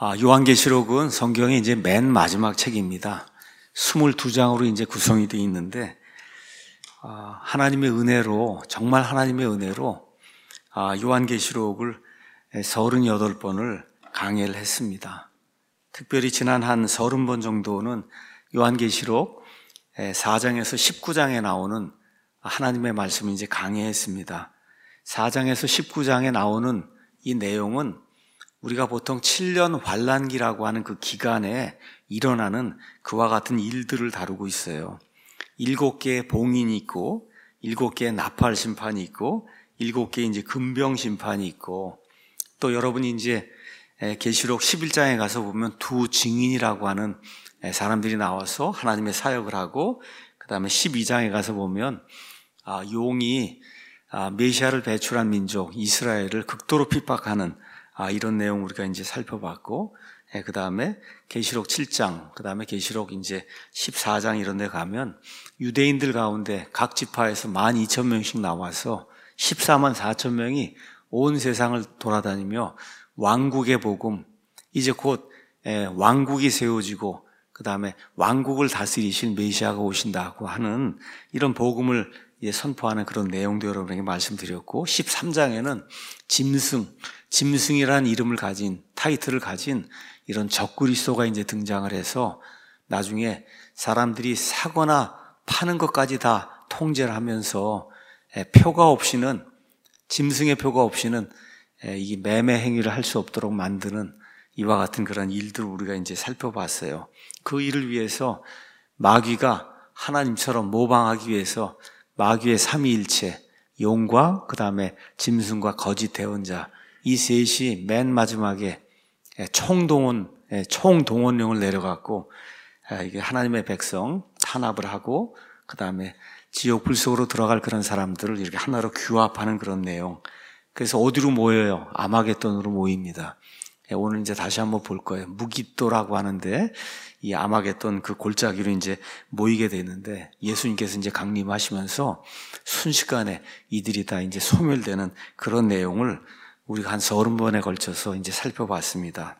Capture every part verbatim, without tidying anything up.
아, 요한계시록은 성경의 이제 맨 마지막 책입니다. 이십이 장으로 이제 구성이 되어 있는데, 아, 하나님의 은혜로, 정말 하나님의 은혜로, 아, 요한계시록을 서른여덟 번을 강해를 했습니다. 특별히 지난 한 서른 번 정도는 요한계시록 사 장에서 십구 장에 나오는 하나님의 말씀을 이제 강해했습니다. 사 장에서 십구 장에 나오는 이 내용은 우리가 보통 칠 년 환란기라고 하는 그 기간에 일어나는 그와 같은 일들을 다루고 있어요. 일곱 개의 봉인이 있고, 일곱 개의 나팔 심판이 있고, 일곱 개의 이제 금병 심판이 있고, 또 여러분이 이제 계시록 십일 장에 가서 보면 두 증인이라고 하는 사람들이 나와서 하나님의 사역을 하고, 그 다음에 십이 장에 가서 보면 아, 용이 아, 메시아를 배출한 민족 이스라엘을 극도로 핍박하는 아, 이런 내용 우리가 이제 살펴봤고, 예, 그 다음에 계시록 칠 장, 그 다음에 계시록 이제 십사 장 이런 데 가면 유대인들 가운데 각 지파에서 만 이천 명씩 나와서 십사만 사천 명이 온 세상을 돌아다니며 왕국의 복음, 이제 곧 예, 왕국이 세워지고 그 다음에 왕국을 다스리실 메시아가 오신다고 하는 이런 복음을 예, 선포하는 그런 내용도 여러분에게 말씀드렸고, 십삼 장에는 짐승, 짐승이라는 이름을 가진, 타이틀을 가진 이런 적그리스도가 이제 등장을 해서 나중에 사람들이 사거나 파는 것까지 다 통제를 하면서 표가 없이는, 짐승의 표가 없이는 이 매매 행위를 할 수 없도록 만드는 이와 같은 그런 일들을 우리가 이제 살펴봤어요. 그 일을 위해서 마귀가 하나님처럼 모방하기 위해서 마귀의 삼위일체, 용과 그 다음에 짐승과 거짓 대언자, 이 셋이 맨 마지막에 총동원, 총동원령을 내려갖고 이게 하나님의 백성 탄압을 하고 그 다음에 지옥 불 속으로 들어갈 그런 사람들을 이렇게 하나로 규합하는 그런 내용. 그래서 어디로 모여요? 아마겟돈으로 모입니다. 오늘 이제 다시 한번 볼 거예요. 무깃도라고 하는데 이 아마겟돈 그 골짜기로 이제 모이게 되는데 예수님께서 이제 강림하시면서 순식간에 이들이 다 이제 소멸되는 그런 내용을 우리가 한 서른 번에 걸쳐서 이제 살펴봤습니다.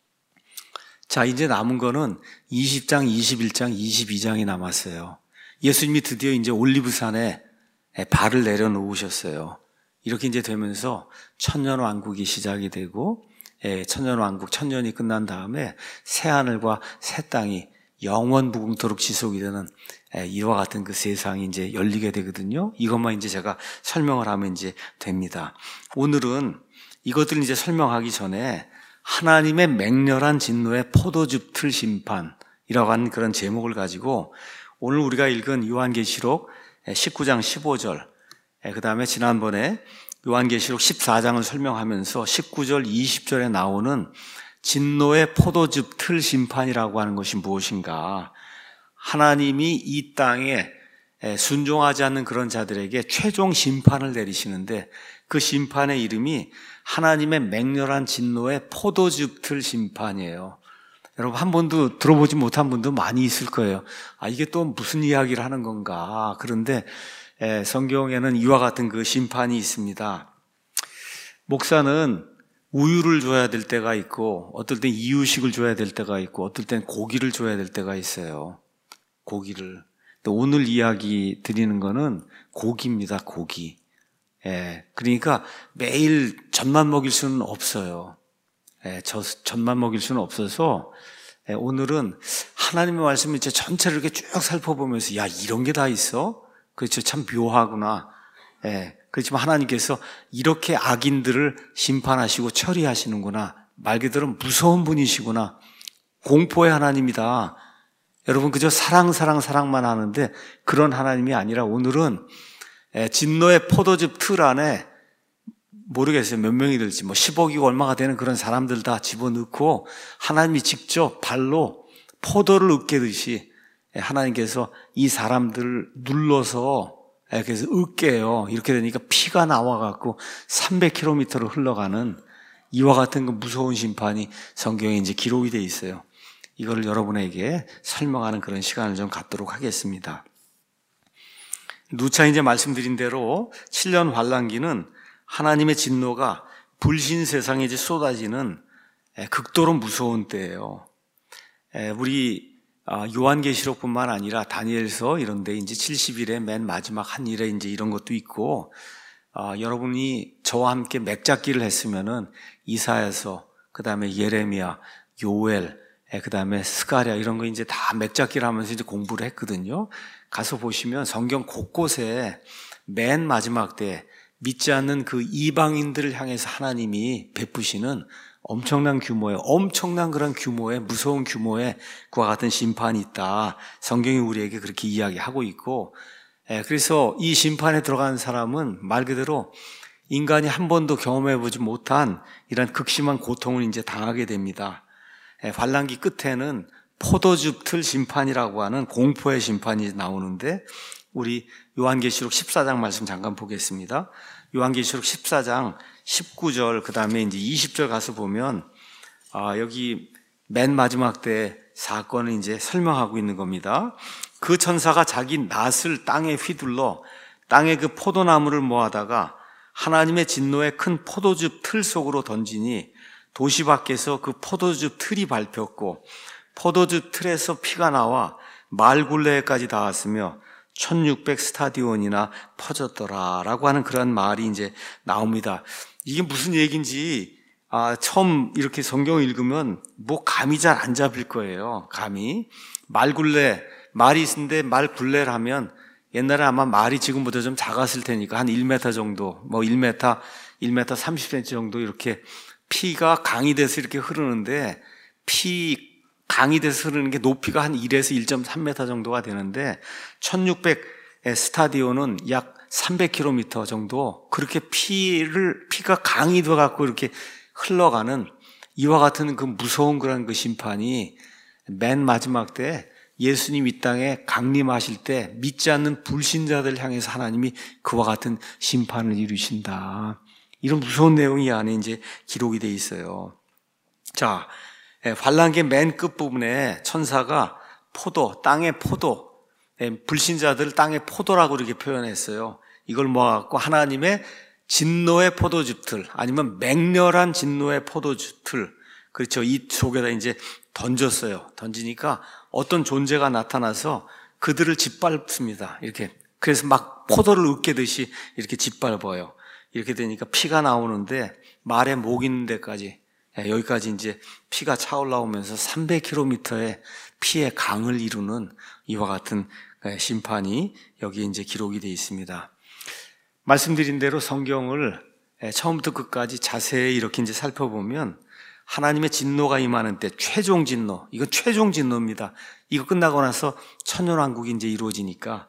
자, 이제 남은 거는 이십 장, 이십일 장, 이십이 장이 남았어요. 예수님이 드디어 이제 올리브산에 발을 내려놓으셨어요. 이렇게 이제 되면서 천년 왕국이 시작이 되고, 천년 왕국, 천년이 끝난 다음에 새 하늘과 새 땅이 영원 무궁토록 지속이 되는 이와 같은 그 세상이 이제 열리게 되거든요. 이것만 이제 제가 설명을 하면 이제 됩니다. 오늘은 이것들을 이제 설명하기 전에 하나님의 맹렬한 진노의 포도즙 틀 심판이라고 하는 그런 제목을 가지고 오늘 우리가 읽은 요한계시록 십구 장 십오 절, 그 다음에 지난번에 요한계시록 십사 장을 설명하면서 십구 절, 이십 절에 나오는 진노의 포도즙 틀 심판이라고 하는 것이 무엇인가? 하나님이 이 땅에 순종하지 않는 그런 자들에게 최종 심판을 내리시는데 그 심판의 이름이 하나님의 맹렬한 진노의 포도즙 틀 심판이에요. 여러분 한 번도 들어보지 못한 분도 많이 있을 거예요. 아, 이게 또 무슨 이야기를 하는 건가? 그런데 성경에는 이와 같은 그 심판이 있습니다. 목사는 우유를 줘야 될 때가 있고, 어떨 땐 이유식을 줘야 될 때가 있고, 어떨 땐 고기를 줘야 될 때가 있어요. 고기를. 오늘 이야기 드리는 거는 고기입니다. 고기. 예, 그러니까 매일 젖만 먹일 수는 없어요. 예, 저, 젖만 먹일 수는 없어서 예, 오늘은 하나님의 말씀을 이제 전체를 이렇게 쭉 살펴보면서 야, 이런 게 다 있어? 그렇죠. 참 묘하구나. 예, 그렇지만 하나님께서 이렇게 악인들을 심판하시고 처리하시는구나. 말 그대로 무서운 분이시구나. 공포의 하나님이다. 여러분 그저 사랑 사랑 사랑만 하는데 그런 하나님이 아니라 오늘은 진노의 포도즙 틀 안에 모르겠어요. 몇 명이 될지 뭐 십억이고 얼마가 되는 그런 사람들 다 집어넣고 하나님이 직접 발로 포도를 으깨듯이 하나님께서 이 사람들을 눌러서 그래서 으깨요. 이렇게 되니까 피가 나와갖고 삼백 킬로미터를 흘러가는 이와 같은 그 무서운 심판이 성경에 이제 기록이 되어 있어요. 이거를 여러분에게 설명하는 그런 시간을 좀 갖도록 하겠습니다. 누차 이제 말씀드린 대로 칠 년 환란기는 하나님의 진노가 불신 세상에 이제 쏟아지는 극도로 무서운 때예요. 우리 요한계시록뿐만 아니라 다니엘서 이런 데 이제 칠십 일의 맨 마지막 한 일에 이제 이런 것도 있고, 여러분이 저와 함께 맥잡기를 했으면은 이사야서, 그 다음에 예레미야, 요엘, 그 다음에 스가랴 이런 거 이제 다 맥잡기를 하면서 이제 공부를 했거든요. 가서 보시면 성경 곳곳에 맨 마지막 때 믿지 않는 그 이방인들을 향해서 하나님이 베푸시는 엄청난 규모의, 엄청난 그런 규모의, 무서운 규모의 그와 같은 심판이 있다. 성경이 우리에게 그렇게 이야기하고 있고, 그래서 이 심판에 들어간 사람은 말 그대로 인간이 한 번도 경험해보지 못한 이런 극심한 고통을 이제 당하게 됩니다. 환란기 끝에는 포도즙 틀 심판이라고 하는 공포의 심판이 나오는데, 우리 요한계시록 십사 장 말씀 잠깐 보겠습니다. 요한계시록 십사 장 십구 절, 그 다음에 이제 이십 절 가서 보면, 아, 여기 맨 마지막 때 사건을 이제 설명하고 있는 겁니다. 그 천사가 자기 낫을 땅에 휘둘러 땅에 그 포도나무를 모아다가 하나님의 진노의 큰 포도즙 틀 속으로 던지니 도시 밖에서 그 포도즙 틀이 밟혔고 포도즙 틀에서 피가 나와 말굴레까지 닿았으며 천육백 스타디온이나 퍼졌더라 라고 하는 그런 말이 이제 나옵니다. 이게 무슨 얘기인지 아, 처음 이렇게 성경을 읽으면 뭐 감이 잘 안 잡힐 거예요. 감이. 말굴레, 말이 있는데 말굴레를 하면 옛날에 아마 말이 지금보다 좀 작았을 테니까 한 일 미터 정도, 뭐 일 미터, 일 미터 삼십 센티미터 정도 이렇게 피가 강이 돼서 이렇게 흐르는데, 피 강이 돼서 흐르는 게 높이가 한 일에서 일 점 삼 미터 정도가 되는데 천육백 스타디온은 약 삼백 킬로미터 정도 그렇게 피를 피가 강이 돼 갖고 이렇게 흘러가는 이와 같은 그 무서운 그런 그 심판이 맨 마지막 때 예수님 이 땅에 강림하실 때 믿지 않는 불신자들 향해서 하나님이 그와 같은 심판을 이루신다. 이런 무서운 내용이 이 안에 이제 기록이 돼 있어요. 자, 환란기 맨 끝부분에 천사가 포도, 땅의 포도, 불신자들을 땅의 포도라고 이렇게 표현했어요. 이걸 모아갖고 하나님의 진노의 포도즙틀, 아니면 맹렬한 진노의 포도즙틀, 그렇죠. 이 속에다 이제 던졌어요. 던지니까 어떤 존재가 나타나서 그들을 짓밟습니다. 이렇게. 그래서 막 포도를 으깨듯이 이렇게 짓밟아요. 이렇게 되니까 피가 나오는데 말에 목 있는 데까지, 여기까지 이제 피가 차올라오면서 삼백 킬로미터의 피의 강을 이루는 이와 같은 심판이 여기 이제 기록이 되어 있습니다. 말씀드린 대로 성경을 처음부터 끝까지 자세히 이렇게 이제 살펴보면 하나님의 진노가 임하는 때 최종 진노, 이건 최종 진노입니다. 이거 끝나고 나서 천년왕국이 이제 이루어지니까,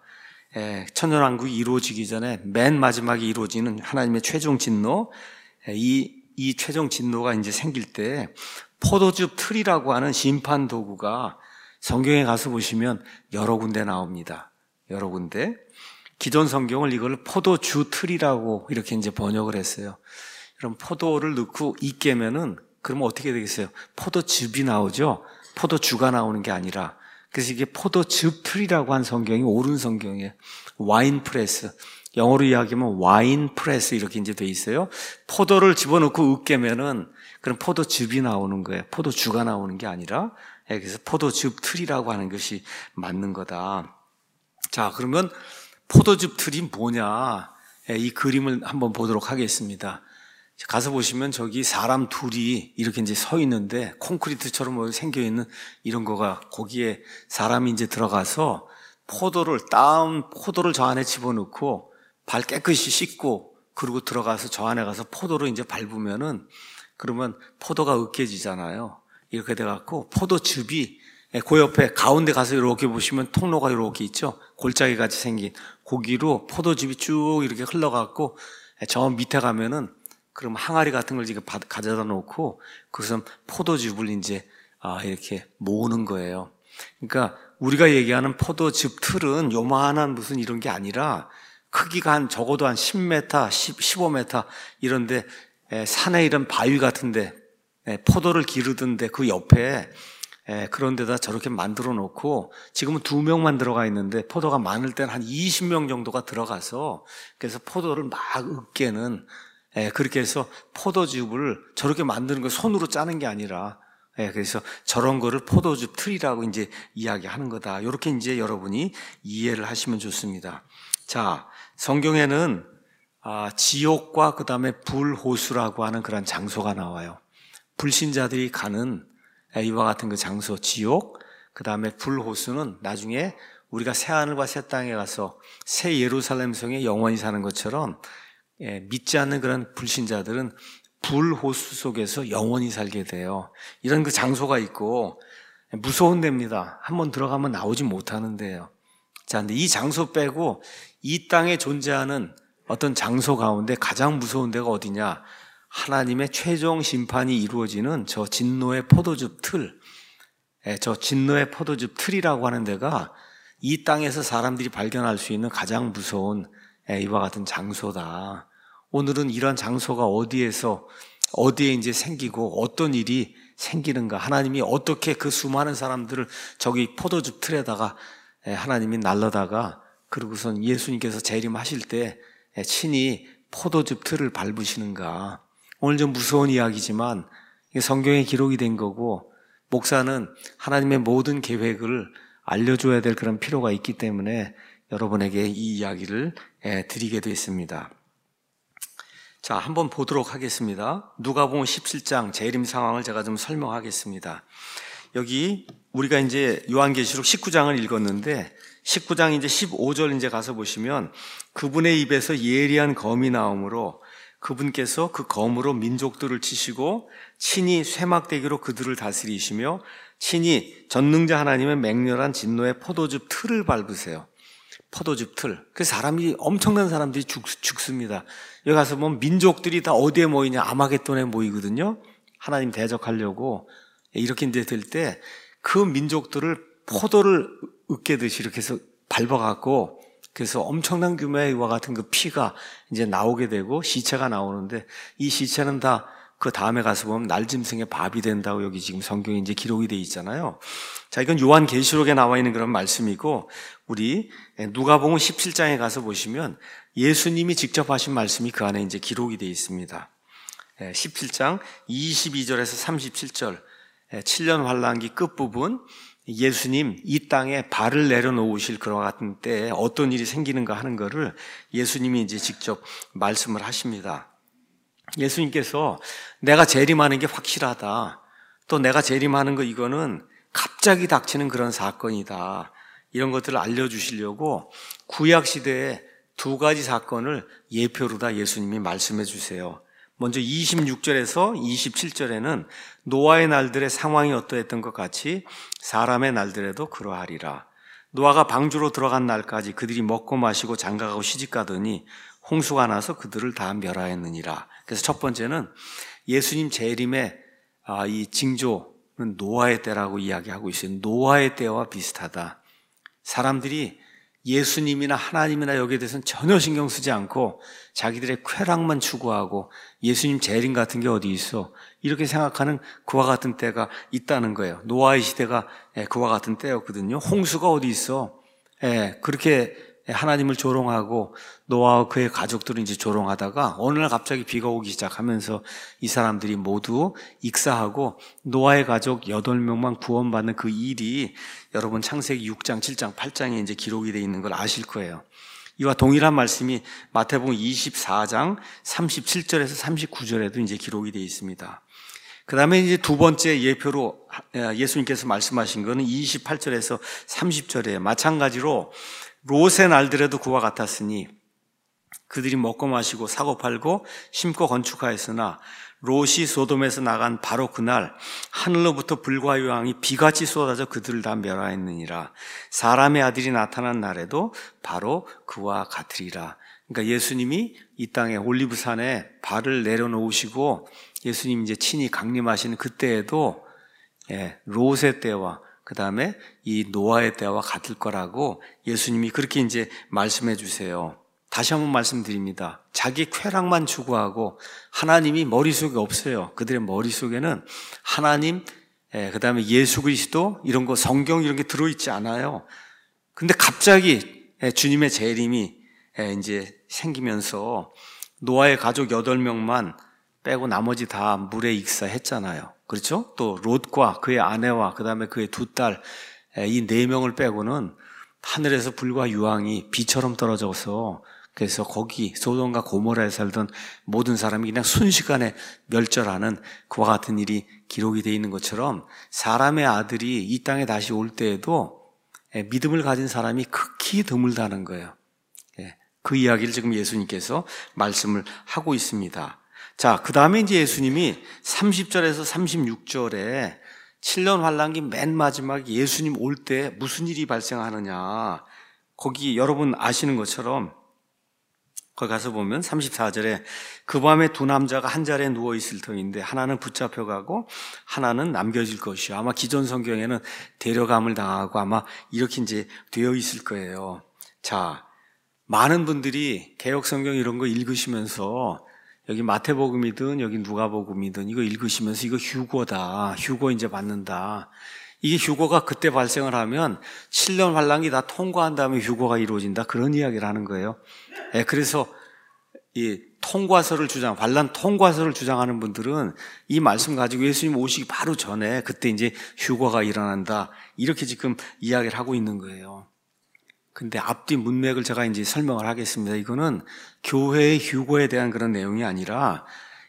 천년왕국이 이루어지기 전에 맨 마지막에 이루어지는 하나님의 최종 진노, 이, 이 최종 진노가 이제 생길 때 포도즙 틀이라고 하는 심판 도구가 성경에 가서 보시면 여러 군데 나옵니다. 여러 군데. 기존 성경을 이걸 포도주 틀이라고 이렇게 이제 번역을 했어요. 그럼 포도를 넣고 익게면은 그러면 어떻게 되겠어요? 포도즙이 나오죠? 포도주가 나오는 게 아니라. 그래서 이게 포도즙 틀이라고 한 성경이 옳은 성경이에요. 와인 프레스. 영어로 이야기하면 와인 프레스 이렇게 이제 돼 있어요. 포도를 집어넣고 으깨면은 그럼 포도즙이 나오는 거예요. 포도주가 나오는 게 아니라. 그래서 포도즙 틀이라고 하는 것이 맞는 거다. 자, 그러면 포도즙 틀이 뭐냐? 이 그림을 한번 보도록 하겠습니다. 가서 보시면 저기 사람 둘이 이렇게 이제 서 있는데 콘크리트처럼 생겨 있는 이런 거가 거기에 사람이 이제 들어가서 포도를 따은 포도를 저 안에 집어넣고 발 깨끗이 씻고 그리고 들어가서 저 안에 가서 포도를 이제 밟으면은 그러면 포도가 으깨지잖아요. 이렇게 돼갖고 포도즙이 그 옆에 가운데 가서 이렇게 보시면 통로가 이렇게 있죠. 골짜기 같이 생긴 고기로 포도즙이 쭉 이렇게 흘러갖고 저 밑에 가면은 그럼 항아리 같은 걸 지금 가져다 놓고 그것은 포도즙을 이제 아 이렇게 모으는 거예요. 그러니까 우리가 얘기하는 포도즙 틀은 요만한 무슨 이런 게 아니라 크기가 한 적어도 한 십 미터, 십오 미터 이런데 산에 이런 바위 같은데 포도를 기르던데 그 옆에 그런 데다 저렇게 만들어 놓고 지금은 두 명만 들어가 있는데 포도가 많을 때는 한 이십 명 정도가 들어가서 그래서 포도를 막 으깨는 예, 그렇게 해서 포도즙을 저렇게 만드는 거 손으로 짜는 게 아니라, 예, 그래서 저런 거를 포도즙 틀이라고 이제 이야기하는 거다. 이렇게 이제 여러분이 이해를 하시면 좋습니다. 자, 성경에는 아, 지옥과 그 다음에 불호수라고 하는 그런 장소가 나와요. 불신자들이 가는 이와 같은 그 장소, 지옥, 그 다음에 불호수는 나중에 우리가 새하늘과 새 땅에 가서 새 예루살렘 성에 영원히 사는 것처럼, 예, 믿지 않는 그런 불신자들은 불호수 속에서 영원히 살게 돼요. 이런 그 장소가 있고 무서운 데입니다. 한번 들어가면 나오지 못하는 데예요. 자, 근데 이 장소 빼고 이 땅에 존재하는 어떤 장소 가운데 가장 무서운 데가 어디냐? 하나님의 최종 심판이 이루어지는 저 진노의 포도즙 틀, 저 진노의 포도즙 틀이라고 하는 데가 이 땅에서 사람들이 발견할 수 있는 가장 무서운 이와 같은 장소다. 오늘은 이런 장소가 어디에서 어디에 이제 생기고 어떤 일이 생기는가, 하나님이 어떻게 그 수많은 사람들을 저기 포도즙 틀에다가 하나님이 날라다가 그러고선 예수님께서 재림하실 때 친히 포도즙 틀을 밟으시는가. 오늘 좀 무서운 이야기지만 성경에 기록이 된 거고, 목사는 하나님의 모든 계획을 알려줘야 될 그런 필요가 있기 때문에 여러분에게 이 이야기를 드리게 됐습니다. 자, 한번 보도록 하겠습니다. 누가복음 십칠 장 재림 상황을 제가 좀 설명하겠습니다. 여기 우리가 이제 요한계시록 십구 장을 읽었는데 십구 장 이제 십오 절 이제 가서 보시면 그분의 입에서 예리한 검이 나오므로 그분께서 그 검으로 민족들을 치시고 친히 쇠막대기로 그들을 다스리시며 친히 전능자 하나님의 맹렬한 진노의 포도즙 틀을 밟으세요. 포도즙 틀. 그 사람이, 엄청난 사람들이 죽, 죽습니다. 여기 가서 보면 민족들이 다 어디에 모이냐? 아마겟돈에 모이거든요. 하나님 대적하려고. 이렇게 이제 될 때 그 민족들을 포도를 으깨듯이 이렇게 해서 밟아갖고, 그래서 엄청난 규모의 이와 같은 그 피가 이제 나오게 되고 시체가 나오는데, 이 시체는 다 그 다음에 가서 보면 날짐승의 밥이 된다고 여기 지금 성경에 이제 기록이 돼 있잖아요. 자, 이건 요한계시록에 나와 있는 그런 말씀이고, 우리 누가복음 십칠 장에 가서 보시면 예수님이 직접 하신 말씀이 그 안에 이제 기록이 돼 있습니다. 십칠 장 이십이 절에서 삼십칠 절, 칠 년 환란기 끝부분, 예수님 이 땅에 발을 내려놓으실 그와 같은 때에 어떤 일이 생기는가 하는 것을 예수님이 이제 직접 말씀을 하십니다. 예수님께서 내가 재림하는 게 확실하다, 또 내가 재림하는 거 이거는 갑자기 닥치는 그런 사건이다, 이런 것들을 알려주시려고 구약시대에 두 가지 사건을 예표로 다 예수님이 말씀해 주세요. 먼저 이십육 절에서 이십칠 절에는 노아의 날들의 상황이 어떠했던 것 같이 사람의 날들에도 그러하리라. 노아가 방주로 들어간 날까지 그들이 먹고 마시고 장가가고 시집가더니 홍수가 나서 그들을 다 멸하였느니라. 그래서 첫 번째는 예수님 재림의 이 징조는 노아의 때라고 이야기하고 있어요. 노아의 때와 비슷하다. 사람들이 예수님이나 하나님이나 여기에 대해서는 전혀 신경 쓰지 않고 자기들의 쾌락만 추구하고 예수님 재림 같은 게 어디 있어, 이렇게 생각하는 그와 같은 때가 있다는 거예요. 노아의 시대가 그와 같은 때였거든요. 홍수가 어디 있어. 그렇게 하나님을 조롱하고 노아와 그의 가족들은 이제 조롱하다가 어느 날 갑자기 비가 오기 시작하면서 이 사람들이 모두 익사하고 노아의 가족 여덟 명만 구원받는 그 일이 여러분 창세기 육 장, 칠 장, 팔 장에 이제 기록이 되어 있는 걸 아실 거예요. 이와 동일한 말씀이 마태복음 이십사 장 삼십칠 절에서 삼십구 절에도 이제 기록이 되어 있습니다. 그 다음에 이제 두 번째 예표로 예수님께서 말씀하신 거는 이십팔 절에서 삼십 절에 마찬가지로 롯의 날들에도 그와 같았으니 그들이 먹고 마시고 사고 팔고 심고 건축하였으나 롯이 소돔에서 나간 바로 그날 하늘로부터 불과 유황이 비같이 쏟아져 그들을 다 멸하였느니라. 사람의 아들이 나타난 날에도 바로 그와 같으리라. 그러니까 예수님이 이 땅에 올리브산에 발을 내려놓으시고 예수님이 이제 친히 강림하시는 그때에도 예, 롯의 때와 그 다음에 이 노아의 때와 같을 거라고 예수님이 그렇게 이제 말씀해 주세요. 다시 한번 말씀드립니다. 자기 쾌락만 추구하고 하나님이 머릿속에 없어요. 그들의 머릿속에는 하나님, 예, 그 다음에 예수 그리스도 이런 거, 성경 이런 게 들어있지 않아요. 근데 갑자기 예, 주님의 재림이 예, 이제 생기면서 노아의 가족 여덟 명만 빼고 나머지 다 물에 익사했잖아요. 그렇죠? 또 롯과 그의 아내와 그 다음에 그의 두 딸, 이 네 명을 빼고는 하늘에서 불과 유황이 비처럼 떨어져서 그래서 거기 소돔과 고모라에 살던 모든 사람이 그냥 순식간에 멸절하는 그와 같은 일이 기록이 되어 있는 것처럼 사람의 아들이 이 땅에 다시 올 때에도 믿음을 가진 사람이 극히 드물다는 거예요. 그 이야기를 지금 예수님께서 말씀을 하고 있습니다. 자, 그 다음에 이제 예수님이 삼십 절에서 삼십육 절에 칠 년 환란기 맨 마지막 예수님 올 때 무슨 일이 발생하느냐. 거기 여러분 아시는 것처럼 거기 가서 보면 삼십사 절에 그 밤에 두 남자가 한 자리에 누워 있을 터인데 하나는 붙잡혀 가고 하나는 남겨질 것이요. 아마 기존 성경에는 데려감을 당하고 아마 이렇게 이제 되어 있을 거예요. 자, 많은 분들이 개역 성경 이런 거 읽으시면서 여기 마태복음이든 여기 누가복음이든 이거 읽으시면서 이거 휴거다. 휴거 이제 받는다. 이게 휴거가 그때 발생을 하면 칠 년 환란기 다 통과한 다음에 휴거가 이루어진다. 그런 이야기를 하는 거예요. 예, 그래서 이 통과서를 주장, 환란 통과서를 주장하는 분들은 이 말씀 가지고 예수님 오시기 바로 전에 그때 이제 휴거가 일어난다. 이렇게 지금 이야기를 하고 있는 거예요. 근데 앞뒤 문맥을 제가 이제 설명을 하겠습니다. 이거는 교회의 휴거에 대한 그런 내용이 아니라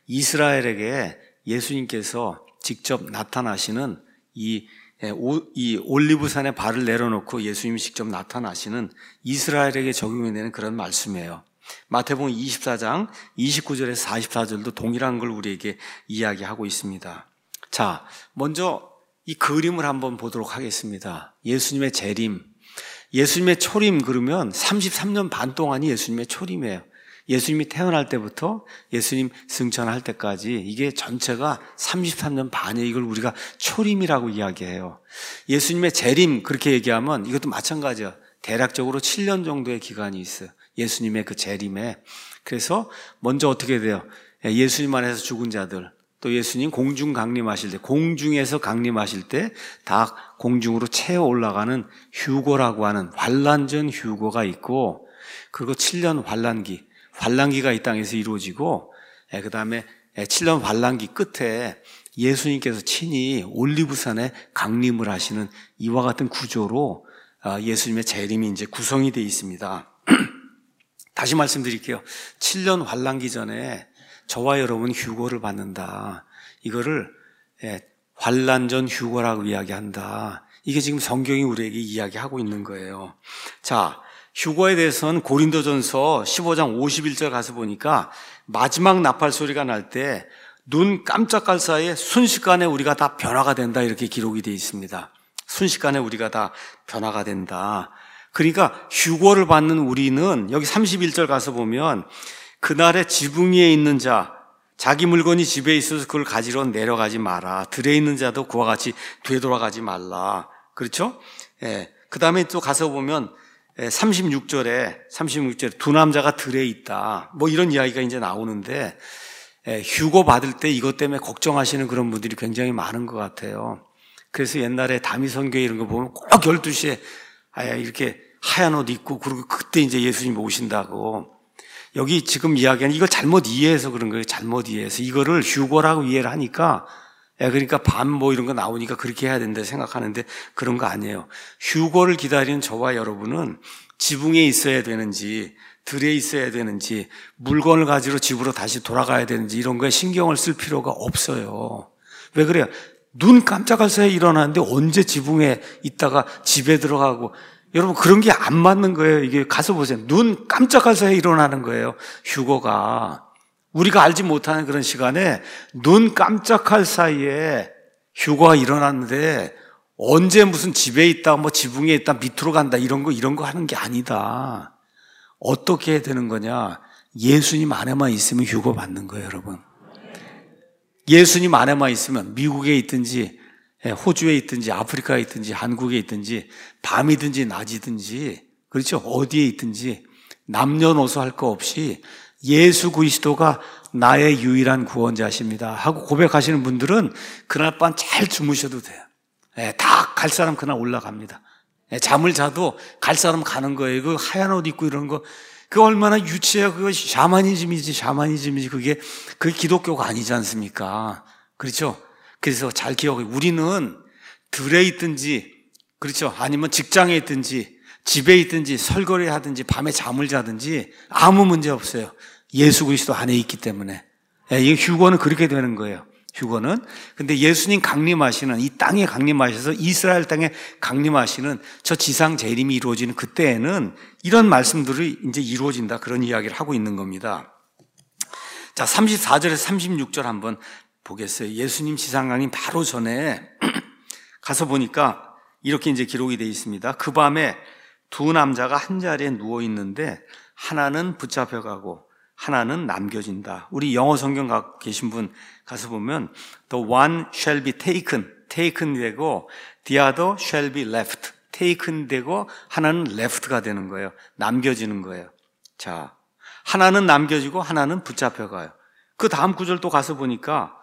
이스라엘에게 예수님께서 직접 나타나시는 이, 이 올리브산에 발을 내려놓고 예수님이 직접 나타나시는 이스라엘에게 적용이 되는 그런 말씀이에요. 마태복음 이십사 장 이십구 절에서 사십사 절도 동일한 걸 우리에게 이야기하고 있습니다. 자, 먼저 이 그림을 한번 보도록 하겠습니다. 예수님의 재림. 예수님의 초림 그러면 삼십삼 년 반 동안이 예수님의 초림이에요. 예수님이 태어날 때부터 예수님 승천할 때까지 이게 전체가 삼십삼 년 반이에요. 이걸 우리가 초림이라고 이야기해요. 예수님의 재림 그렇게 얘기하면 이것도 마찬가지예요. 대략적으로 칠 년 정도의 기간이 있어요. 예수님의 그 재림에. 그래서 먼저 어떻게 돼요? 예수님 안에서 죽은 자들, 또 예수님 공중 강림하실 때, 공중에서 강림하실 때 다 공중으로 채워 올라가는 휴거라고 하는 환란전 휴거가 있고, 그리고 칠 년 환란기, 환란기가 이 땅에서 이루어지고, 그 다음에 칠 년 환란기 끝에 예수님께서 친히 올리브산에 강림을 하시는 이와 같은 구조로 예수님의 재림이 이제 구성이 되어 있습니다. 다시 말씀드릴게요. 칠 년 환란기 전에 저와 여러분 휴거를 받는다. 이거를 환란전 휴거라고 이야기한다. 이게 지금 성경이 우리에게 이야기하고 있는 거예요. 자, 휴거에 대해서는 고린도전서 십오 장 오십일 절 가서 보니까 마지막 나팔 소리가 날 때 눈 깜짝할 사이에 순식간에 우리가 다 변화가 된다 이렇게 기록이 되어 있습니다. 순식간에 우리가 다 변화가 된다. 그러니까 휴거를 받는 우리는 여기 삼십일 절 가서 보면 그날에 지붕 위에 있는 자, 자기 물건이 집에 있어서 그걸 가지러 내려가지 마라. 들에 있는 자도 그와 같이 되돌아가지 말라. 그렇죠? 예. 그 다음에 또 가서 보면 삼십육 절에, 삼십육 절에 두 남자가 들에 있다. 뭐 이런 이야기가 이제 나오는데, 예, 휴거 받을 때 이것 때문에 걱정하시는 그런 분들이 굉장히 많은 것 같아요. 그래서 옛날에 다미선교 이런 거 보면 꼭 열두 시에 아야 이렇게 하얀 옷 입고 그리고 그때 이제 예수님 오신다고. 여기 지금 이야기하는 이걸 잘못 이해해서 그런 거예요. 잘못 이해해서 이거를 휴거라고 이해를 하니까 그러니까 밤 뭐 이런 거 나오니까 그렇게 해야 된다 생각하는데 그런 거 아니에요. 휴거를 기다리는 저와 여러분은 지붕에 있어야 되는지 들에 있어야 되는지 물건을 가지러 집으로 다시 돌아가야 되는지 이런 거에 신경을 쓸 필요가 없어요. 왜 그래요? 눈 깜짝할 사이에 일어나는데 언제 지붕에 있다가 집에 들어가고 여러분 그런 게 안 맞는 거예요. 이게 가서 보세요. 눈 깜짝할 사이에 일어나는 거예요. 휴거가. 우리가 알지 못하는 그런 시간에 눈 깜짝할 사이에 휴거가 일어났는데 언제 무슨 집에 있다, 뭐 지붕에 있다, 밑으로 간다 이런 거 이런 거 하는 게 아니다. 어떻게 해야 되는 거냐? 예수님 안에만 있으면 휴거 받는 거예요, 여러분. 예수님 안에만 있으면 미국에 있든지 호주에 있든지 아프리카에 있든지 한국에 있든지 밤이든지 낮이든지 그렇죠? 어디에 있든지 남녀노소 할 거 없이 예수 그리스도가 나의 유일한 구원자십니다 하고 고백하시는 분들은 그날 밤 잘 주무셔도 돼요. 다 갈 사람 그날 올라갑니다. 잠을 자도 갈 사람 가는 거예요. 그 하얀 옷 입고 이런 거 그 얼마나 유치해요. 그거 샤머니즘이지, 샤머니즘이지. 그게, 그게 기독교가 아니지 않습니까? 그렇죠? 그래서 잘 기억해. 우리는 들에 있든지, 그렇죠? 아니면 직장에 있든지, 집에 있든지, 설거지 하든지, 밤에 잠을 자든지, 아무 문제 없어요. 예수 그리스도 안에 있기 때문에. 이 휴거는 그렇게 되는 거예요. 휴거는. 근데 예수님 강림하시는, 이 땅에 강림하셔서 이스라엘 땅에 강림하시는 저 지상 재림이 이루어지는 그때에는 이런 말씀들이 이제 이루어진다. 그런 이야기를 하고 있는 겁니다. 자, 삼십사 절에서 삼십육 절 한번 보겠어요. 예수님 지상 강림 바로 전에 가서 보니까 이렇게 이제 기록이 되어 있습니다. 그 밤에 두 남자가 한 자리에 누워 있는데 하나는 붙잡혀가고 하나는 남겨진다. 우리 영어 성경 갖고 계신 분 가서 보면 the one shall be taken, taken 되고 the other shall be left, taken 되고 하나는 left가 되는 거예요. 남겨지는 거예요. 자, 하나는 남겨지고 하나는 붙잡혀가요. 그 다음 구절 또 가서 보니까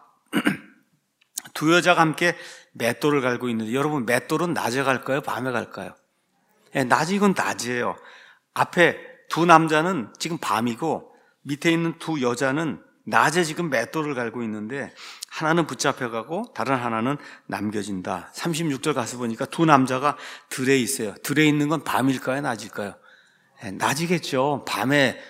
두 여자가 함께 맷돌을 갈고 있는데 여러분 맷돌은 낮에 갈까요? 밤에 갈까요? 네, 낮이 이건 낮이에요. 앞에 두 남자는 지금 밤이고 밑에 있는 두 여자는 낮에 지금 맷돌을 갈고 있는데 하나는 붙잡혀가고 다른 하나는 남겨진다. 삼십육 절 가서 보니까 두 남자가 들에 있어요. 들에 있는 건 밤일까요? 낮일까요? 네, 낮이겠죠. 밤에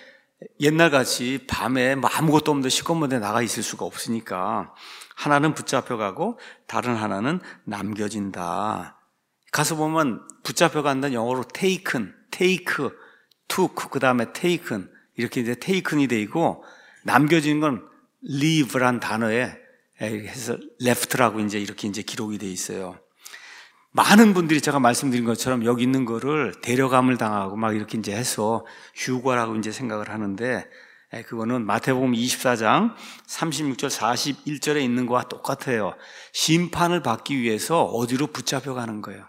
옛날같이 밤에 뭐 아무것도 없는데 시커먼 데 나가 있을 수가 없으니까 하나는 붙잡혀가고 다른 하나는 남겨진다. 가서 보면 붙잡혀간다는 영어로 taken, take, took, 그 다음에 taken 이렇게 이제 taken이 돼 있고 남겨지는 건 leave란 단어에 해서 left라고 이제 이렇게 이제 기록이 돼 있어요. 많은 분들이 제가 말씀드린 것처럼 여기 있는 거를 데려감을 당하고 막 이렇게 이제 해서 휴거라고 이제 생각을 하는데 그거는 마태복음 이십사 장 삼십육 절 사십일 절에 있는 거와 똑같아요. 심판을 받기 위해서 어디로 붙잡혀가는 거예요.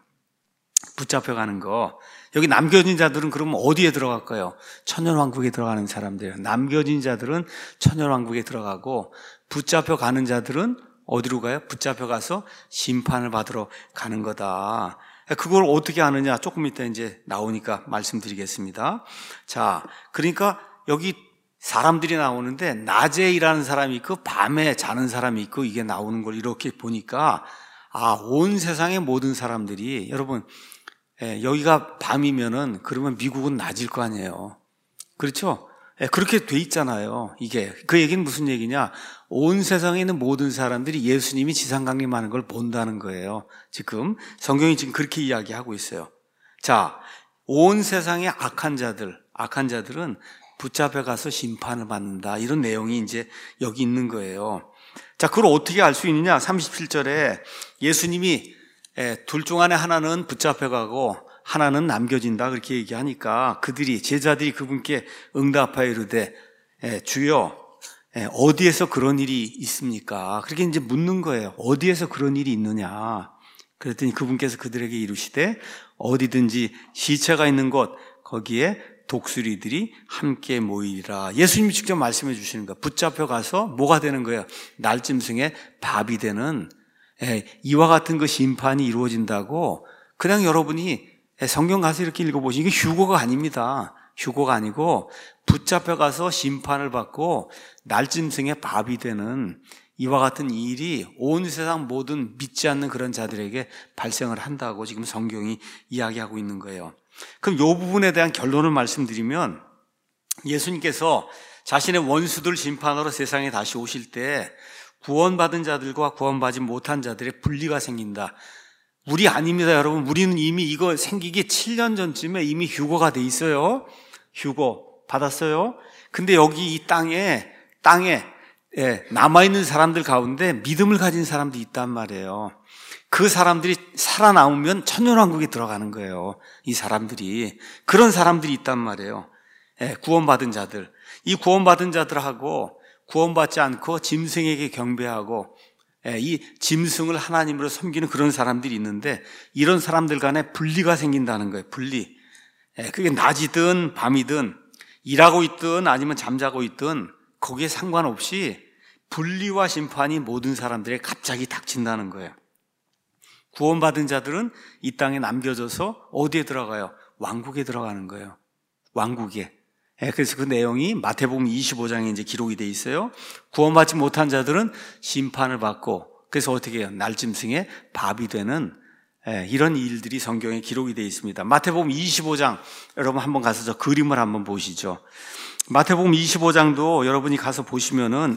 붙잡혀가는 거. 여기 남겨진 자들은 그러면 어디에 들어갈까요? 천년왕국에 들어가는 사람들이에요. 남겨진 자들은 천년왕국에 들어가고 붙잡혀가는 자들은 어디로 가요? 붙잡혀가서 심판을 받으러 가는 거다. 그걸 어떻게 아느냐? 조금 이따 이제 나오니까 말씀드리겠습니다. 자, 그러니까 여기 사람들이 나오는데 낮에 일하는 사람이 있고 밤에 자는 사람이 있고 이게 나오는 걸 이렇게 보니까 아, 온 세상의 모든 사람들이 여러분 예, 여기가 밤이면은 그러면 미국은 낮일 거 아니에요. 그렇죠? 예, 그렇게 돼 있잖아요. 이게 그 얘기는 무슨 얘기냐? 온 세상에 있는 모든 사람들이 예수님이 지상 강림하는 걸 본다는 거예요. 지금 성경이 지금 그렇게 이야기하고 있어요. 자, 온 세상의 악한 자들, 악한 자들은 붙잡혀 가서 심판을 받는다. 이런 내용이 이제 여기 있는 거예요. 자, 그걸 어떻게 알 수 있느냐? 삼십칠 절에 예수님이 둘 중 안에 하나는 붙잡혀가고 하나는 남겨진다 그렇게 얘기하니까 그들이 제자들이 그분께 응답하여 이르되 주여 어디에서 그런 일이 있습니까? 그렇게 이제 묻는 거예요. 어디에서 그런 일이 있느냐? 그랬더니 그분께서 그들에게 이르시되 어디든지 시체가 있는 곳 거기에 독수리들이 함께 모이리라. 예수님이 직접 말씀해 주시는 거예요. 붙잡혀 가서 뭐가 되는 거예요? 날짐승의 밥이 되는 이와 같은 그 심판이 이루어진다고 그냥 여러분이 성경 가서 이렇게 읽어보시면 이게 휴거가 아닙니다. 휴거가 아니고 붙잡혀 가서 심판을 받고 날짐승의 밥이 되는 이와 같은 일이 온 세상 모든 믿지 않는 그런 자들에게 발생을 한다고 지금 성경이 이야기하고 있는 거예요. 그럼 이 부분에 대한 결론을 말씀드리면 예수님께서 자신의 원수들 심판으로 세상에 다시 오실 때 구원받은 자들과 구원받지 못한 자들의 분리가 생긴다. 우리 아닙니다, 여러분. 우리는 이미 이거 생기기 칠 년 전쯤에 이미 휴거가 돼 있어요. 휴거 받았어요. 근데 여기 이 땅에 땅에 예, 남아있는 사람들 가운데 믿음을 가진 사람들이 있단 말이에요. 그 사람들이 살아남으면 천년왕국에 들어가는 거예요. 이 사람들이. 그런 사람들이 있단 말이에요. 예, 구원받은 자들. 이 구원받은 자들하고 구원받지 않고 짐승에게 경배하고 예, 이 짐승을 하나님으로 섬기는 그런 사람들이 있는데 이런 사람들 간에 분리가 생긴다는 거예요. 분리. 예, 그게 낮이든 밤이든 일하고 있든 아니면 잠자고 있든 거기에 상관없이 분리와 심판이 모든 사람들에 갑자기 닥친다는 거예요. 구원받은 자들은 이 땅에 남겨져서 어디에 들어가요? 왕국에 들어가는 거예요. 왕국에. 예, 그래서 그 내용이 마태복음 이십오 장에 이제 기록이 돼 있어요. 구원받지 못한 자들은 심판을 받고, 그래서 어떻게 해요? 날짐승의 밥이 되는, 예, 이런 일들이 성경에 기록이 되어 있습니다. 마태복음 이십오 장, 여러분 한번 가서 저 그림을 한번 보시죠. 마태복음 이십오 장도 여러분이 가서 보시면은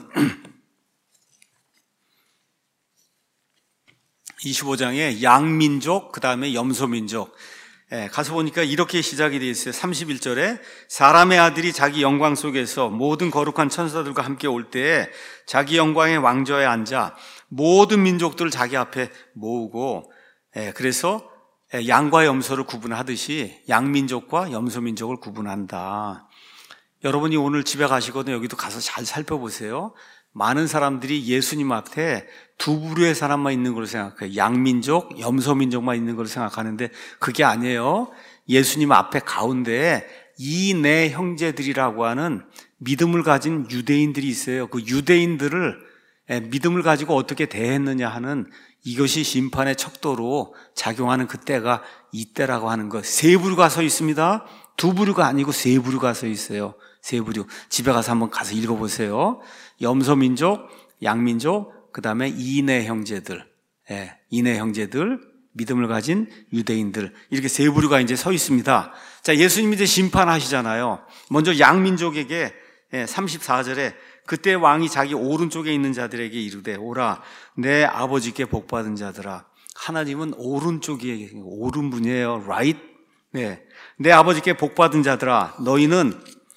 이십오 장에 양민족, 그 다음에 염소민족, 예, 가서 보니까 이렇게 시작이 되어 있어요. 삼십일 절에 사람의 아들이 자기 영광 속에서 모든 거룩한 천사들과 함께 올 때에 자기 영광의 왕좌에 앉아 모든 민족들을 자기 앞에 모으고, 예, 그래서 양과 염소를 구분하듯이 양민족과 염소민족을 구분한다. 여러분이 오늘 집에 가시거든 여기도 가서 잘 살펴보세요. 많은 사람들이 예수님 앞에 두 부류의 사람만 있는 걸로 생각해요. 양민족, 염소민족만 있는 걸로 생각하는데 그게 아니에요. 예수님 앞에 가운데에 이 네 형제들이라고 하는 믿음을 가진 유대인들이 있어요. 그 유대인들을 믿음을 가지고 어떻게 대했느냐 하는, 이것이 심판의 척도로 작용하는 그때가 이때라고 하는 것. 세 부류가 서 있습니다. 두 부류가 아니고 세 부류가 서 있어요. 세 부류. 집에 가서 한번 가서 읽어보세요. 염소민족, 양민족, 그 다음에 이네 형제들, 예, 이네 형제들, 믿음을 가진 유대인들, 이렇게 세 부류가 이제 서 있습니다. 자, 예수님이 이제 심판하시잖아요. 먼저 양민족에게 삼십사 절에 그때 왕이 자기 오른쪽에 있는 자들에게 이르되 오라 내 아버지께 복받은 자들아. 하나님은 오른쪽에 오른 분이에요. right? 네. 내 아버지께 복받은 자들아, 너희는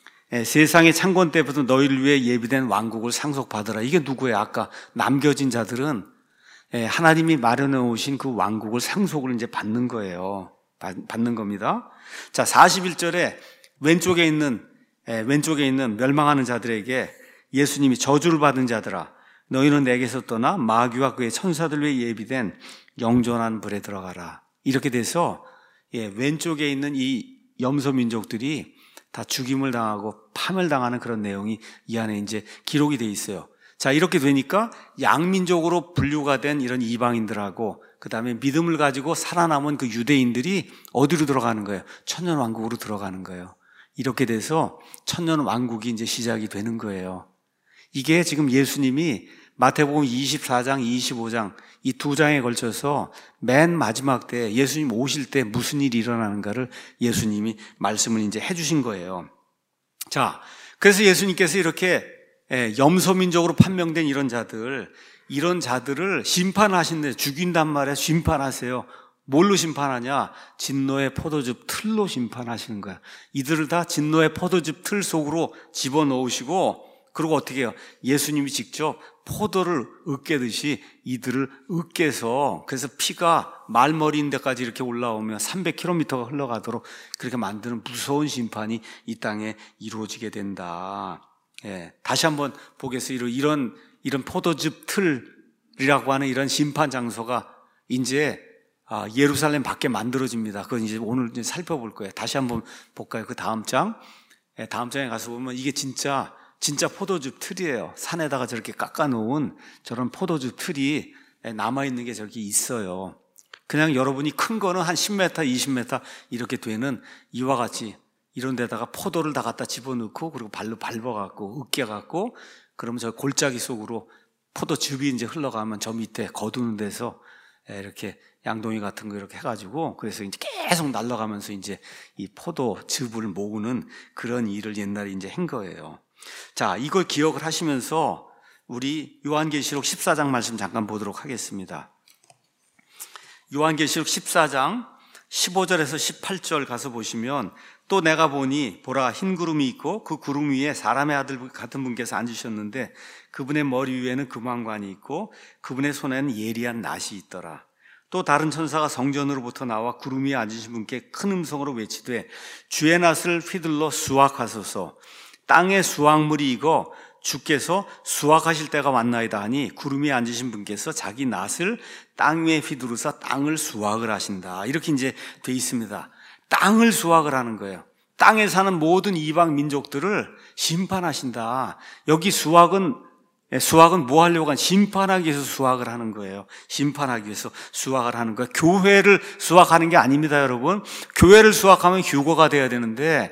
세상의 창건 때부터 너희를 위해 예비된 왕국을 상속받으라. 이게 누구예요? 아까 남겨진 자들은 하나님이 마련해 오신 그 왕국을 상속을 이제 받는 거예요. 받는 겁니다. 자, 사십일 절에 왼쪽에 있는 왼쪽에 있는 멸망하는 자들에게 예수님이 저주를 받은 자들아, 너희는 내게서 떠나 마귀와 그의 천사들 위해 예비된 영존한 불에 들어가라. 이렇게 돼서 예, 왼쪽에 있는 이 염소 민족들이 다 죽임을 당하고 파멸당하는 그런 내용이 이 안에 이제 기록이 돼 있어요. 자, 이렇게 되니까 양민족으로 분류가 된 이런 이방인들하고 그 다음에 믿음을 가지고 살아남은 그 유대인들이 어디로 들어가는 거예요? 천년왕국으로 들어가는 거예요. 이렇게 돼서 천년왕국이 이제 시작이 되는 거예요. 이게 지금 예수님이 마태복음 이십사 장, 이십오 장 이 두 장에 걸쳐서 맨 마지막 때 예수님 오실 때 무슨 일이 일어나는가를 예수님이 말씀을 이제 해주신 거예요. 자, 그래서 예수님께서 이렇게 염소민족으로 판명된 이런 자들, 이런 자들을 심판하신데, 죽인단 말이에요. 심판하세요. 뭘로 심판하냐? 진노의 포도즙 틀로 심판하시는 거야. 이들을 다 진노의 포도즙 틀 속으로 집어넣으시고, 그리고 어떻게 해요? 예수님이 직접 포도를 으깨듯이 이들을 으깨서, 그래서 피가 말머리인 데까지 이렇게 올라오면 삼백 킬로미터가 흘러가도록 그렇게 만드는 무서운 심판이 이 땅에 이루어지게 된다. 예, 다시 한번 보겠어요. 이런, 이런 포도즙 틀이라고 하는 이런 심판 장소가 이제 아, 예루살렘 밖에 만들어집니다. 그건 이제 오늘 이제 살펴볼 거예요. 다시 한번 볼까요? 그 다음 장. 예, 다음 장에 가서 보면 이게 진짜 진짜 포도즙 틀이에요. 산에다가 저렇게 깎아놓은 저런 포도즙 틀이 남아있는 게 저렇게 있어요. 그냥 여러분이 큰 거는 한 십 미터, 이십 미터 이렇게 되는 이와 같이 이런 데다가 포도를 다 갖다 집어넣고 그리고 발로 밟아갖고 으깨갖고 그러면 저 골짜기 속으로 포도즙이 이제 흘러가면 저 밑에 거두는 데서 이렇게 양동이 같은 거 이렇게 해가지고 그래서 이제 계속 날아가면서 이제 이 포도즙을 모으는 그런 일을 옛날에 이제 한 거예요. 자, 이걸 기억을 하시면서 우리 요한계시록 십사 장 말씀 잠깐 보도록 하겠습니다. 요한계시록 십사 장 십오 절에서 십팔 절 가서 보시면 또 내가 보니 보라 흰 구름이 있고 그 구름 위에 사람의 아들 같은 분께서 앉으셨는데 그분의 머리 위에는 금왕관이 있고 그분의 손에는 예리한 낫이 있더라. 또 다른 천사가 성전으로부터 나와 구름 위에 앉으신 분께 큰 음성으로 외치되 주의 낫을 휘둘러 수확하소서. 땅에 수확물이 익어 주께서 수확하실 때가 왔나이다 하니 구름 위에 앉으신 분께서 자기 낫을 땅 위에 휘두르사 땅을 수확을 하신다. 이렇게 이제 돼 있습니다. 땅을 수확을 하는 거예요. 땅에 사는 모든 이방 민족들을 심판하신다. 여기 수확은 수확은 뭐 하려고 한 심판하기 위해서 수확을 하는 거예요. 심판하기 위해서 수확을 하는 거예요. 교회를 수확하는 게 아닙니다, 여러분. 교회를 수확하면 휴거가 돼야 되는데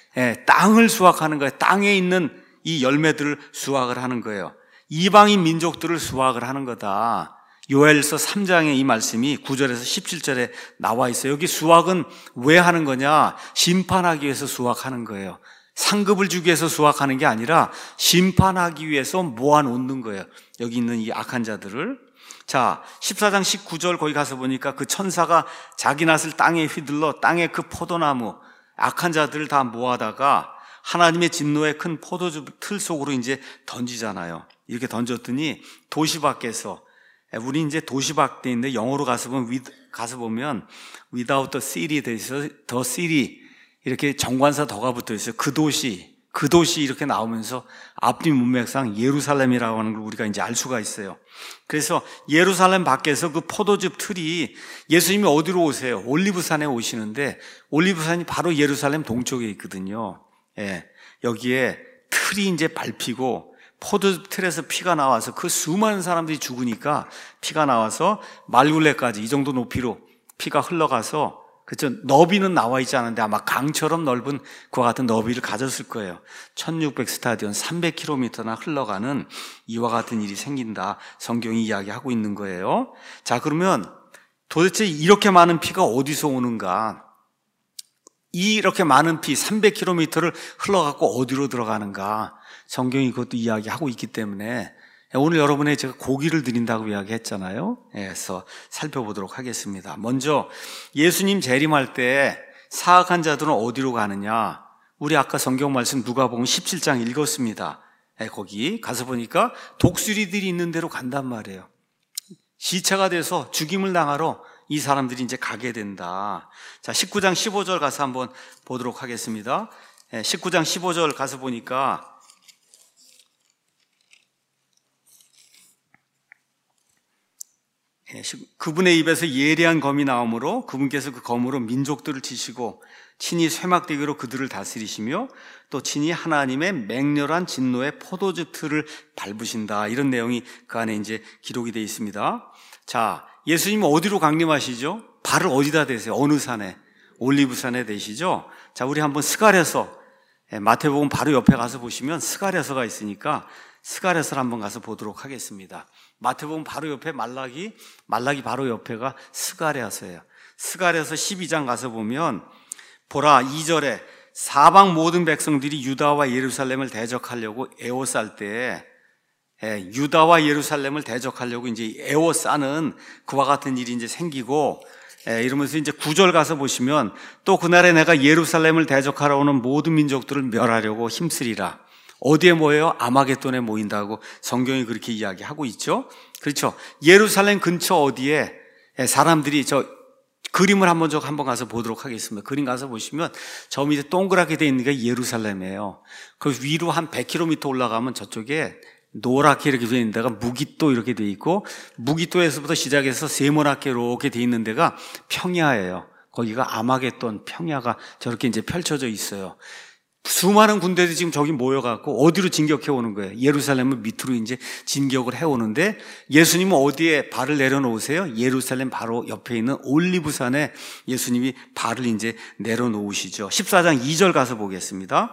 예, 땅을 수확하는 거예요. 땅에 있는 이 열매들을 수확을 하는 거예요. 이방인 민족들을 수확을 하는 거다. 요엘서 삼 장에 이 말씀이 구 절에서 십칠 절에 나와 있어요. 여기 수확은 왜 하는 거냐? 심판하기 위해서 수확하는 거예요. 상급을 주기 위해서 수확하는 게 아니라 심판하기 위해서 모아놓는 거예요. 여기 있는 이 악한 자들을. 자, 십사 장 십구 절 거기 가서 보니까 그 천사가 자기 낫을 땅에 휘둘러 땅의 그 포도나무, 악한 자들을 다 모아다가 하나님의 진노의 큰 포도주 틀 속으로 이제 던지잖아요. 이렇게 던졌더니 도시 밖에서, 우리 이제 도시 밖에 있는데 영어로 가서 보면, 가서 보면 without the city 돼 있어요. the city. 이렇게 정관사 더가 붙어 있어요. 그 도시, 그 도시 이렇게 나오면서 앞뒤 문맥상 예루살렘이라고 하는 걸 우리가 이제 알 수가 있어요. 그래서 예루살렘 밖에서 그 포도즙 틀이, 예수님이 어디로 오세요? 올리브산에 오시는데 올리브산이 바로 예루살렘 동쪽에 있거든요. 예, 여기에 틀이 이제 밟히고 포도즙 틀에서 피가 나와서 그 수많은 사람들이 죽으니까 피가 나와서 말굴레까지 이 정도 높이로 피가 흘러가서, 그렇죠? 너비는 나와 있지 않은데 아마 강처럼 넓은 그와 같은 너비를 가졌을 거예요. 천육백 스타디온 삼백 킬로미터나 흘러가는 이와 같은 일이 생긴다. 성경이 이야기하고 있는 거예요. 자, 그러면 도대체 이렇게 많은 피가 어디서 오는가? 이렇게 많은 피 삼백 킬로미터를 흘러갖고 어디로 들어가는가? 성경이 그것도 이야기하고 있기 때문에 오늘 여러분의 제가 고기를 드린다고 이야기했잖아요. 그래서 살펴보도록 하겠습니다. 먼저 예수님 재림할 때 사악한 자들은 어디로 가느냐? 우리 아까 성경 말씀 누가복음 십칠 장 읽었습니다. 거기 가서 보니까 독수리들이 있는 데로 간단 말이에요. 시체가 돼서 죽임을 당하러 이 사람들이 이제 가게 된다. 자, 십구 장 십오 절 가서 한번 보도록 하겠습니다. 십구 장 십오 절 가서 보니까 그분의 입에서 예리한 검이 나오므로 그분께서 그 검으로 민족들을 치시고 친히 쇠막대기로 그들을 다스리시며 또 친히 하나님의 맹렬한 진노의 포도즙 틀을 밟으신다. 이런 내용이 그 안에 이제 기록이 되어 있습니다. 자, 예수님은 어디로 강림하시죠? 발을 어디다 대세요? 어느 산에? 올리브산에 대시죠? 자, 우리 한번 스가랴서, 마태복음 바로 옆에 가서 보시면 스가랴서가 있으니까 스가랴서를 한번 가서 보도록 하겠습니다. 마태복음 바로 옆에 말라기, 말라기 바로 옆에가 스가랴서예요. 스가랴서 십이 장 가서 보면 보라, 이 절에 사방 모든 백성들이 유다와 예루살렘을 대적하려고 에워쌀 때, 예, 유다와 예루살렘을 대적하려고 이제 에워싸는 그와 같은 일이 이제 생기고, 예, 이러면서 이제 구 절 가서 보시면 또 그날에 내가 예루살렘을 대적하러 오는 모든 민족들을 멸하려고 힘쓰리라. 어디에 모여요? 아마겟돈에 모인다고 성경이 그렇게 이야기하고 있죠. 그렇죠. 예루살렘 근처 어디에 사람들이, 저 그림을 한번 저 한번 가서 보도록 하겠습니다. 그림 가서 보시면 저 밑에 동그랗게 되어 있는 게 예루살렘이에요. 그 위로 한 백 킬로미터 올라가면 저쪽에 노랗게 이렇게 되어 있는 데가 무기또 이렇게 되어 있고, 무기또에서부터 시작해서 세모나게 이렇게 되어 있는 데가 평야예요. 거기가 아마겟돈 평야가 저렇게 이제 펼쳐져 있어요. 수많은 군대들이 지금 저기 모여갖고 어디로 진격해 오는 거예요? 예루살렘을 밑으로 이제 진격을 해 오는데, 예수님은 어디에 발을 내려놓으세요? 예루살렘 바로 옆에 있는 올리브산에 예수님이 발을 이제 내려놓으시죠. 십사 장 이 절 가서 보겠습니다.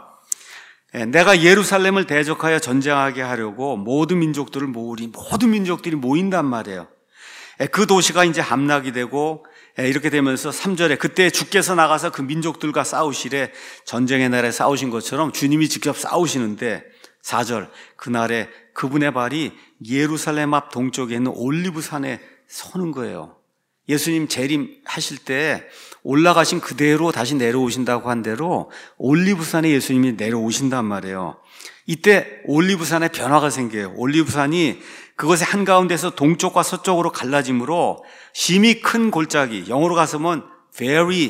내가 예루살렘을 대적하여 전쟁하게 하려고 모든 민족들을 모으리. 모든 민족들이 모인단 말이에요. 그 도시가 이제 함락이 되고, 이렇게 되면서 삼 절에 그때 주께서 나가서 그 민족들과 싸우시래. 전쟁의 날에 싸우신 것처럼 주님이 직접 싸우시는데, 사 절 그날에 그분의 발이 예루살렘 앞 동쪽에 있는 올리브산에 서는 거예요. 예수님 재림하실 때 올라가신 그대로 다시 내려오신다고 한 대로 올리브산에 예수님이 내려오신단 말이에요. 이때 올리브산에 변화가 생겨요. 올리브산이 그것의 한가운데서 동쪽과 서쪽으로 갈라짐으로 심히 큰 골짜기, 영어로 가서 보면 very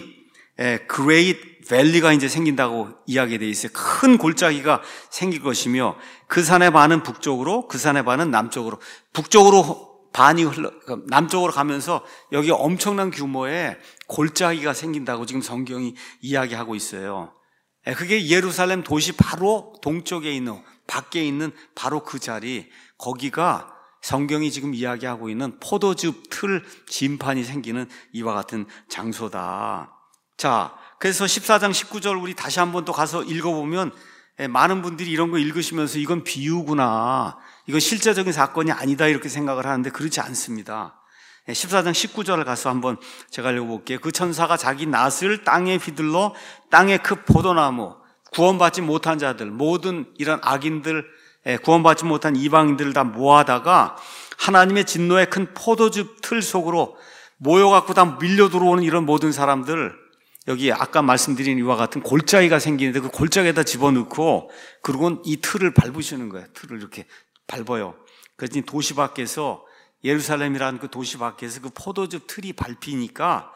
great valley가 이제 생긴다고 이야기되어 있어요. 큰 골짜기가 생길 것이며 그 산의 반은 북쪽으로, 그 산의 반은 남쪽으로, 북쪽으로 반이 흘러, 남쪽으로 가면서 여기 엄청난 규모의 골짜기가 생긴다고 지금 성경이 이야기하고 있어요. 그게 예루살렘 도시 바로 동쪽에 있는, 밖에 있는 바로 그 자리, 거기가 성경이 지금 이야기하고 있는 포도즙 틀 심판이 생기는 이와 같은 장소다. 자, 그래서 십사 장 십구 절 우리 다시 한번 또 가서 읽어보면 많은 분들이 이런 거 읽으시면서 이건 비유구나, 이건 실제적인 사건이 아니다 이렇게 생각을 하는데 그렇지 않습니다. 십사 장 십구 절을 가서 한번 제가 읽어볼게요. 그 천사가 자기 낫을 땅에 휘둘러 땅의 그 포도나무, 구원받지 못한 자들, 모든 이런 악인들, 구원받지 못한 이방인들을 다 모아다가 하나님의 진노의 큰 포도즙 틀 속으로 모여갖고 다 밀려 들어오는 이런 모든 사람들, 여기 아까 말씀드린 이와 같은 골짜기가 생기는데 그 골짜기에다 집어넣고 그리고 이 틀을 밟으시는 거예요. 틀을 이렇게 밟아요. 그래서 도시 밖에서, 예루살렘이라는 그 도시 밖에서 그 포도즙 틀이 밟히니까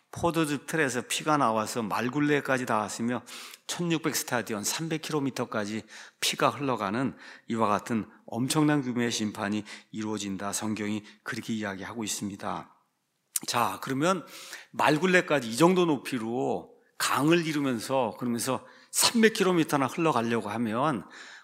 포도즙 틀에서 피가 나와서 말굴레까지 닿았으며 천육백 스타디온 삼백 킬로미터까지 피가 흘러가는 이와 같은 엄청난 규모의 심판이 이루어진다. 성경이 그렇게 이야기하고 있습니다. 자, 그러면 말굴레까지 이 정도 높이로 강을 이루면서 그러면서 삼백 킬로미터나 흘러가려고 하면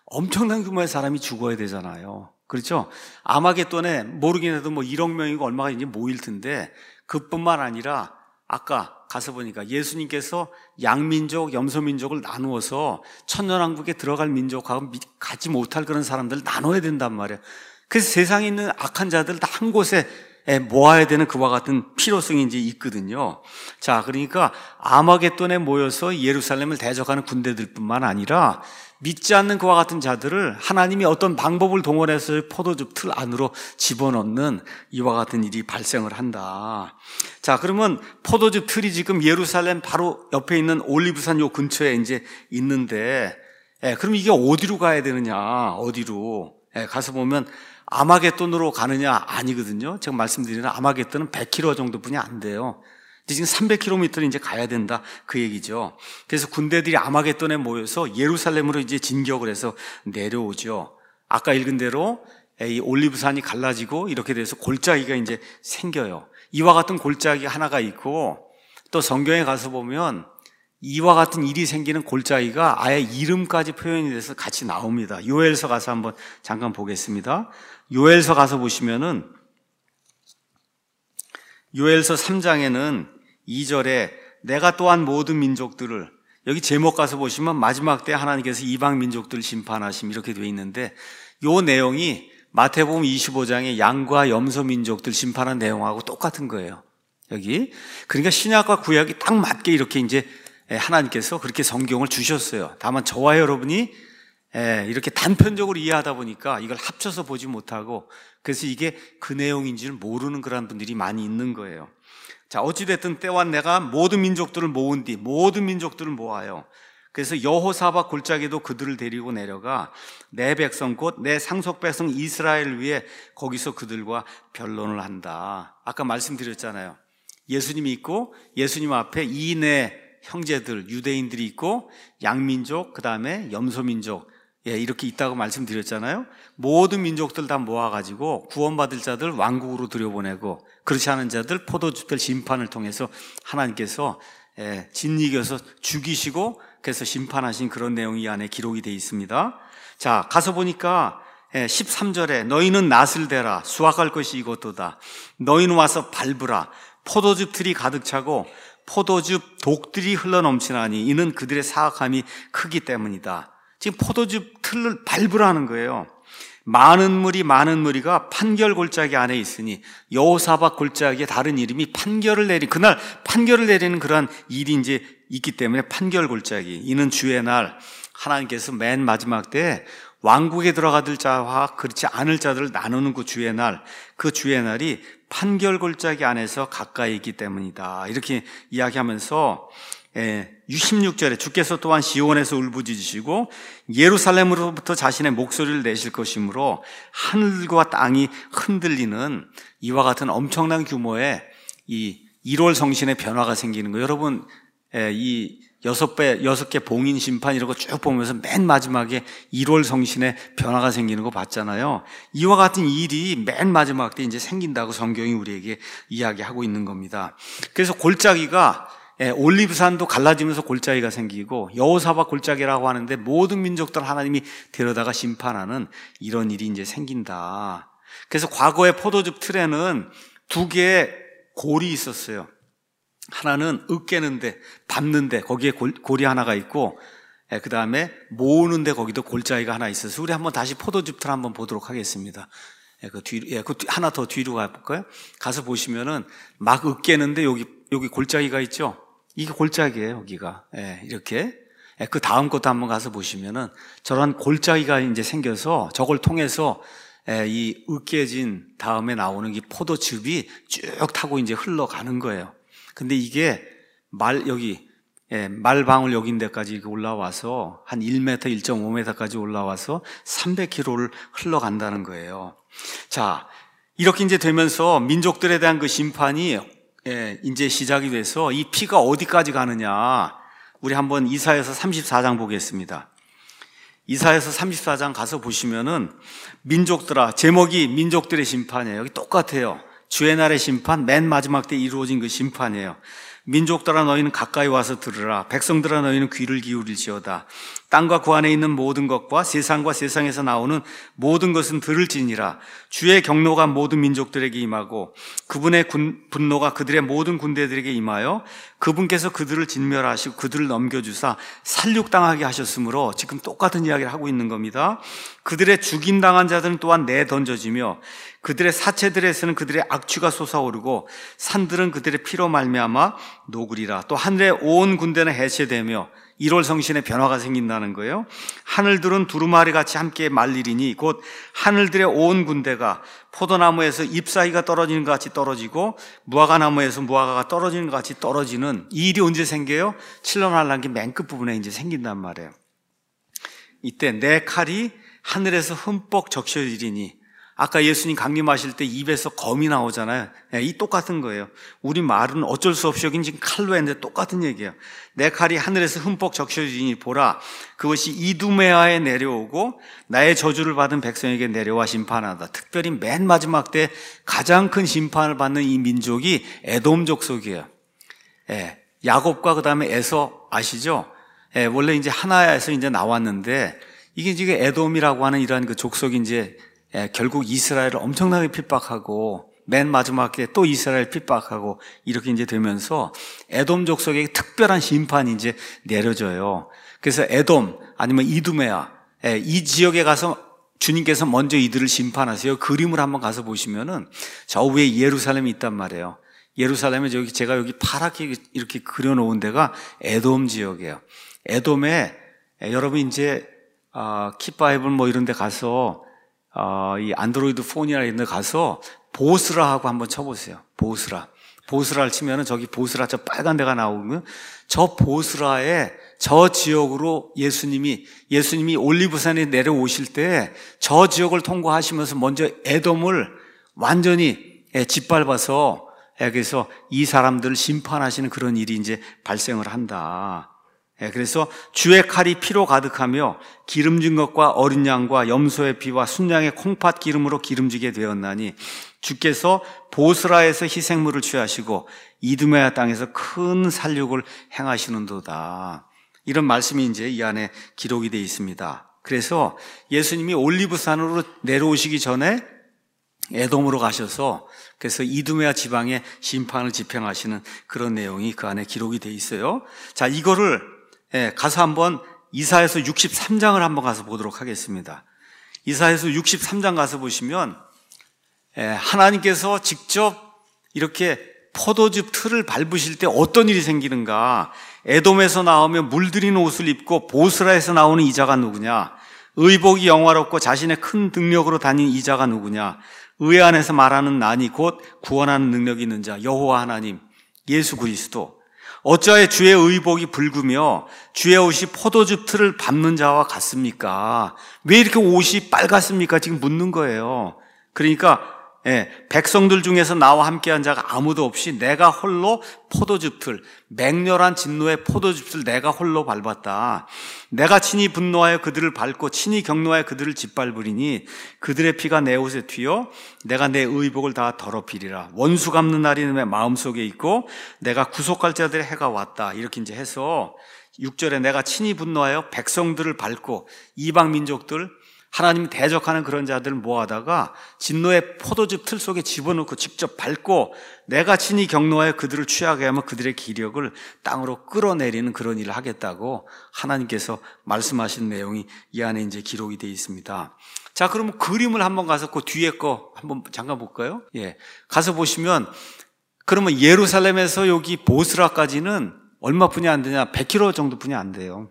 엄청난 규모의 사람이 죽어야 되잖아요. 그렇죠? 아마겟돈에 모르긴 해도 뭐 일억 명이고 얼마가 이제 모일 텐데, 그뿐만 아니라 아까 가서 보니까 예수님께서 양민족, 염소민족을 나누어서 천년왕국에 들어갈 민족하고 가지 못할 그런 사람들을 나눠야 된단 말이에요. 그래서 세상에 있는 악한 자들 다 한 곳에 모아야 되는 그와 같은 필요성이 이제 있거든요. 자, 그러니까 아마겟돈에 모여서 예루살렘을 대적하는 군대들뿐만 아니라 믿지 않는 그와 같은 자들을 하나님이 어떤 방법을 동원해서 포도즙 틀 안으로 집어넣는 이와 같은 일이 발생을 한다. 자, 그러면 포도즙 틀이 지금 예루살렘 바로 옆에 있는 올리브산 요 근처에 이제 있는데, 예, 그럼 이게 어디로 가야 되느냐? 어디로? 예, 가서 보면 아마겟돈으로 가느냐? 아니거든요. 제가 말씀드리는 아마겟돈은 백 킬로미터 정도뿐이 안 돼요. 근데 지금 삼백 킬로미터를 이제 가야 된다, 그 얘기죠. 그래서 군대들이 아마겟돈에 모여서 예루살렘으로 이제 진격을 해서 내려오죠. 아까 읽은 대로 이 올리브산이 갈라지고 이렇게 돼서 골짜기가 이제 생겨요. 이와 같은 골짜기 하나가 있고, 또 성경에 가서 보면 이와 같은 일이 생기는 골짜기가 아예 이름까지 표현이 돼서 같이 나옵니다. 요엘서 가서 한번 잠깐 보겠습니다. 요엘서 가서 보시면은 요엘서 삼 장에는 이 절에 내가 또한 모든 민족들을, 여기 제목 가서 보시면 마지막 때 하나님께서 이방 민족들을 심판하심 이렇게 되어 있는데, 요 내용이 마태복음 이십오 장의 양과 염소 민족들 심판한 내용하고 똑같은 거예요. 여기. 그러니까 신약과 구약이 딱 맞게 이렇게 이제 하나님께서 그렇게 성경을 주셨어요. 다만 저와 여러분이 이렇게 단편적으로 이해하다 보니까 이걸 합쳐서 보지 못하고, 그래서 이게 그 내용인지를 모르는 그런 분들이 많이 있는 거예요. 자, 어찌됐든 때와 내가 모든 민족들을 모은 뒤, 모든 민족들을 모아요. 그래서 여호사밧 골짜기도 그들을 데리고 내려가 내 백성 곧 내 상속 백성 이스라엘을 위해 거기서 그들과 변론을 한다. 아까 말씀드렸잖아요. 예수님이 있고 예수님 앞에 이 네 형제들, 유대인들이 있고 양민족, 그 다음에 염소민족, 예, 이렇게 있다고 말씀드렸잖아요. 모든 민족들 다 모아가지고 구원받을 자들 왕국으로 들여보내고, 그렇지 않은 자들 포도주들 심판을 통해서 하나님께서 예, 진리겨서 죽이시고 그래서 심판하신 그런 내용이 이 안에 기록이 되어 있습니다. 자, 가서 보니까 예, 십삼 절에 너희는 낫을 대라 수확할 것이 이것도다. 너희는 와서 밟으라. 포도즙 틀이 가득 차고 포도즙 독들이 흘러넘치나니 이는 그들의 사악함이 크기 때문이다. 지금 포도즙 틀을 밟으라는 거예요. 많은 무리 많은 무리가 판결 골짜기 안에 있으니, 여호사밧 골짜기의 다른 이름이 판결을 내리, 그날 판결을 내리는 그러한 일이 이제 있기 때문에 판결 골짜기. 이는 주의 날 하나님께서 맨 마지막 때 왕국에 들어가들 자와 그렇지 않을 자들을 나누는 그 주의 날, 그 주의 날이 판결 골짜기 안에서 가까이 있기 때문이다. 이렇게 이야기하면서 예, 십육 절에 주께서 또한 시온에서 울부짖으시고 예루살렘으로부터 자신의 목소리를 내실 것이므로 하늘과 땅이 흔들리는 이와 같은 엄청난 규모의 이 일월 성신의 변화가 생기는 거예요. 여러분, 예, 이 여섯 배, 여섯 개 봉인 심판 이런 거 쭉 보면서 맨 마지막에 일월 성신의 변화가 생기는 거 봤잖아요. 이와 같은 일이 맨 마지막 때 이제 생긴다고 성경이 우리에게 이야기하고 있는 겁니다. 그래서 골짜기가 예, 올리브산도 갈라지면서 골짜기가 생기고 여호사밧 골짜기라고 하는데 모든 민족들 하나님이 데려다가 심판하는 이런 일이 이제 생긴다. 그래서 과거의 포도즙 틀에는 두 개의 골이 있었어요. 하나는 으깨는데, 밟는데 거기에 골, 골이 하나가 있고, 예, 그 다음에 모으는데 거기도 골짜기가 하나 있어서 우리 한번 다시 포도즙틀 한번 보도록 하겠습니다. 예, 그 뒤로, 예, 그 하나 더 뒤로 가볼까요? 가서 보시면은 막 으깨는데 여기 여기 골짜기가 있죠. 이게 골짜기예요, 여기가. 예, 이렇게. 예, 그 다음 것도 한번 가서 보시면은 저런 골짜기가 이제 생겨서 저걸 통해서 예, 이 으깨진 다음에 나오는 이 포도즙이 쭉 타고 이제 흘러가는 거예요. 근데 이게 말 여기 예, 말방울 여긴 데까지 올라와서 한 일 미터, 일 점 오 미터까지 올라와서 삼백 킬로미터를 흘러간다는 거예요. 자, 이렇게 이제 되면서 민족들에 대한 그 심판이 예, 이제 시작이 돼서 이 피가 어디까지 가느냐. 우리 한번 이사야서 삼십사 장 보겠습니다. 이사야서 삼십사 장 가서 보시면은 민족들아, 제목이 민족들의 심판이에요. 여기 똑같아요. 주의 날의 심판, 맨 마지막 때 이루어진 그 심판이에요. 민족들아 너희는 가까이 와서 들으라. 백성들아 너희는 귀를 기울일지어다. 땅과 그 안에 있는 모든 것과 세상과 세상에서 나오는 모든 것은 들을지니라. 주의 경노가 모든 민족들에게 임하고 그분의 군, 분노가 그들의 모든 군대들에게 임하여 그분께서 그들을 진멸하시고 그들을 넘겨주사 살육당하게 하셨으므로 지금 똑같은 이야기를 하고 있는 겁니다. 그들의 죽임당한 자들은 또한 내던져지며 그들의 사체들에서는 그들의 악취가 솟아오르고 산들은 그들의 피로 말미암아 녹으리라. 또 하늘의 온 군대는 해체되며 일월 성신의 변화가 생긴다는 거예요. 하늘들은 두루마리같이 함께 말리리니 곧 하늘들의 온 군대가 포도나무에서 잎사귀가 떨어지는 것 같이 떨어지고 무화과나무에서 무화과가 떨어지는 것 같이 떨어지는 이 일이 언제 생겨요? 칠번 환란기 맨 끝부분에 이제 생긴단 말이에요. 이때 내 칼이 하늘에서 흠뻑 적셔지리니, 아까 예수님 강림하실 때 입에서 검이 나오잖아요. 이 똑같은 거예요. 우리 말은 어쩔 수 없이 여긴 지금 칼로 했는데 똑같은 얘기예요. 내 칼이 하늘에서 흠뻑 적셔지니 보라, 그것이 이두메아에 내려오고 나의 저주를 받은 백성에게 내려와 심판하다. 특별히 맨 마지막 때 가장 큰 심판을 받는 이 민족이 에돔 족속이에요. 예, 야곱과 그 다음에 에서 아시죠? 예, 원래 이제 하나에서 이제 나왔는데 이게 지금 에돔이라고 하는 이러한 그 족속이 이제 예, 결국 이스라엘을 엄청나게 핍박하고 맨 마지막에 또 이스라엘 핍박하고 이렇게 이제 되면서 에돔 족속에게 특별한 심판이 이제 내려져요. 그래서 에돔 아니면 이두메아, 예, 이 지역에 가서 주님께서 먼저 이들을 심판하세요. 그림을 한번 가서 보시면은 저 위에 예루살렘이 있단 말이에요. 예루살렘에 여기 제가 여기 파랗게 이렇게 그려놓은 데가 에돔 지역이에요. 에돔에 예, 여러분 이제 어, 킵바이블 뭐 이런 데 가서 어, 이 안드로이드 폰이나 이런 데 가서 보스라 하고 한번 쳐보세요. 보스라. 보스라를 치면은 저기 보스라 저 빨간 데가 나오면 저 보스라에 저 지역으로 예수님이, 예수님이 올리브산에 내려오실 때 저 지역을 통과하시면서 먼저 에돔을 완전히 예, 짓밟아서 예, 그래서 이 사람들을 심판하시는 그런 일이 이제 발생을 한다. 예, 그래서 주의 칼이 피로 가득하며 기름진 것과 어린 양과 염소의 피와 순양의 콩팥 기름으로 기름지게 되었나니 주께서 보스라에서 희생물을 취하시고 이두메아 땅에서 큰 살육을 행하시는도다. 이런 말씀이 이제 이 안에 기록이 되어 있습니다. 그래서 예수님이 올리브산으로 내려오시기 전에 에돔으로 가셔서 그래서 이두메아 지방에 심판을 집행하시는 그런 내용이 그 안에 기록이 되어 있어요. 자, 이거를 예, 가서 한번 이사야서 육십삼 장을 한번 가서 보도록 하겠습니다. 이사야서 육십삼 장 가서 보시면 예, 하나님께서 직접 이렇게 포도즙 틀을 밟으실 때 어떤 일이 생기는가. 에돔에서 나오며 물들인 옷을 입고 보스라에서 나오는 이자가 누구냐. 의복이 영화롭고 자신의 큰 능력으로 다닌 이자가 누구냐. 의 안에서 말하는 난이 곧 구원하는 능력이 있는 자 여호와 하나님 예수 그리스도. 어찌하여 주의 의복이 붉으며 주의 옷이 포도즙 틀을 밟는 자와 같습니까? 왜 이렇게 옷이 빨갛습니까? 지금 묻는 거예요. 그러니까 예, 백성들 중에서 나와 함께한 자가 아무도 없이 내가 홀로 포도즙 틀, 맹렬한 진노의 포도즙 틀 내가 홀로 밟았다. 내가 친히 분노하여 그들을 밟고 친히 경노하여 그들을 짓밟으리니 그들의 피가 내 옷에 튀어 내가 내 의복을 다 더럽히리라. 원수 갚는 날이 내 마음속에 있고 내가 구속할 자들의 해가 왔다. 이렇게 이제 해서 육 절에 내가 친히 분노하여 백성들을 밟고 이방 민족들 하나님 대적하는 그런 자들을 모아다가 진노의 포도즙 틀 속에 집어넣고 직접 밟고 내가 친히 경노하여 그들을 취하게 하면 그들의 기력을 땅으로 끌어내리는 그런 일을 하겠다고 하나님께서 말씀하신 내용이 이 안에 이제 기록이 되어 있습니다. 자, 그러면 그림을 한번 가서 그 뒤에 거 한번 잠깐 볼까요? 예. 가서 보시면 그러면 예루살렘에서 여기 보스라까지는 얼마뿐이 안 되냐? 백 킬로미터 정도뿐이 안 돼요.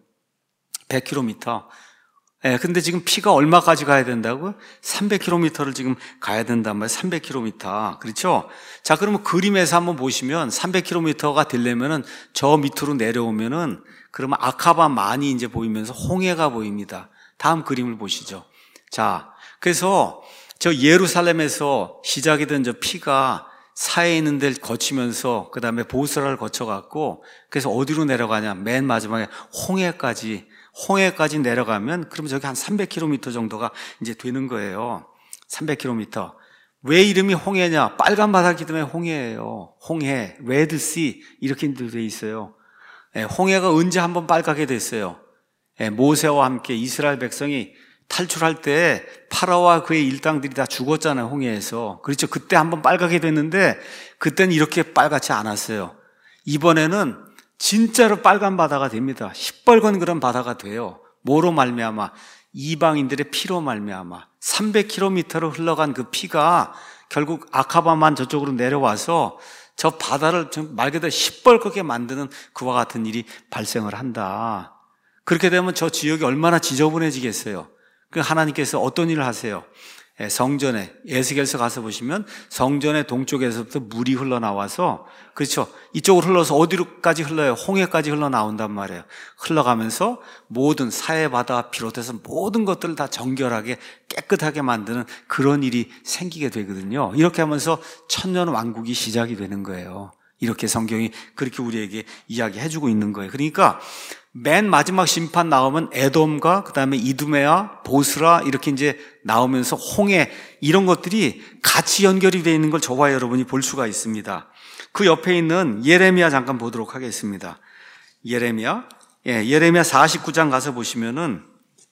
백 킬로미터. 예, 근데 지금 피가 얼마까지 가야 된다고요? 삼백 킬로미터를 지금 가야 된단 말이에요. 삼백 킬로미터. 그렇죠? 자, 그러면 그림에서 한번 보시면 삼백 킬로미터가 되려면은 저 밑으로 내려오면은 그러면 아카바 만이 이제 보이면서 홍해가 보입니다. 다음 그림을 보시죠. 자, 그래서 저 예루살렘에서 시작이 된 저 피가 사해 있는 데를 거치면서 그 다음에 보스라를 거쳐갖고 그래서 어디로 내려가냐? 맨 마지막에 홍해까지 홍해까지 내려가면 그러면 저기 한 삼백 킬로미터 정도가 이제 되는 거예요. 삼백 킬로미터. 왜 이름이 홍해냐? 빨간 바다기 때문에 홍해예요. 홍해, 레드씨 이렇게 되어 있어요. 예, 홍해가 언제 한번 빨갛게 됐어요? 예, 모세와 함께 이스라엘 백성이 탈출할 때 파라오와 그의 일당들이 다 죽었잖아요. 홍해에서. 그렇죠. 그때 한번 빨갛게 됐는데 그때는 이렇게 빨갛지 않았어요. 이번에는 진짜로 빨간 바다가 됩니다. 시뻘건 그런 바다가 돼요. 뭐로 말미암아? 이방인들의 피로 말미암아. 삼백 킬로미터로 흘러간 그 피가 결국 아카바만 저쪽으로 내려와서 저 바다를 말 그대로 시뻘겋게 만드는 그와 같은 일이 발생을 한다. 그렇게 되면 저 지역이 얼마나 지저분해지겠어요. 그 하나님께서 어떤 일을 하세요? 성전에, 에스겔서 가서 보시면 성전의 동쪽에서부터 물이 흘러나와서, 그렇죠. 이쪽으로 흘러서 어디로까지 흘러요? 홍해까지 흘러나온단 말이에요. 흘러가면서 모든 사해바다 비롯해서 모든 것들을 다 정결하게 깨끗하게 만드는 그런 일이 생기게 되거든요. 이렇게 하면서 천년 왕국이 시작이 되는 거예요. 이렇게 성경이 그렇게 우리에게 이야기해주고 있는 거예요. 그러니까 맨 마지막 심판 나오면 에돔과 그 다음에 이두메와 보스라 이렇게 이제 나오면서 홍해 이런 것들이 같이 연결이 되어 있는 걸 저와 여러분이 볼 수가 있습니다. 그 옆에 있는 예레미야 잠깐 보도록 하겠습니다. 예레미야, 예, 예레미야 사십구 장 가서 보시면은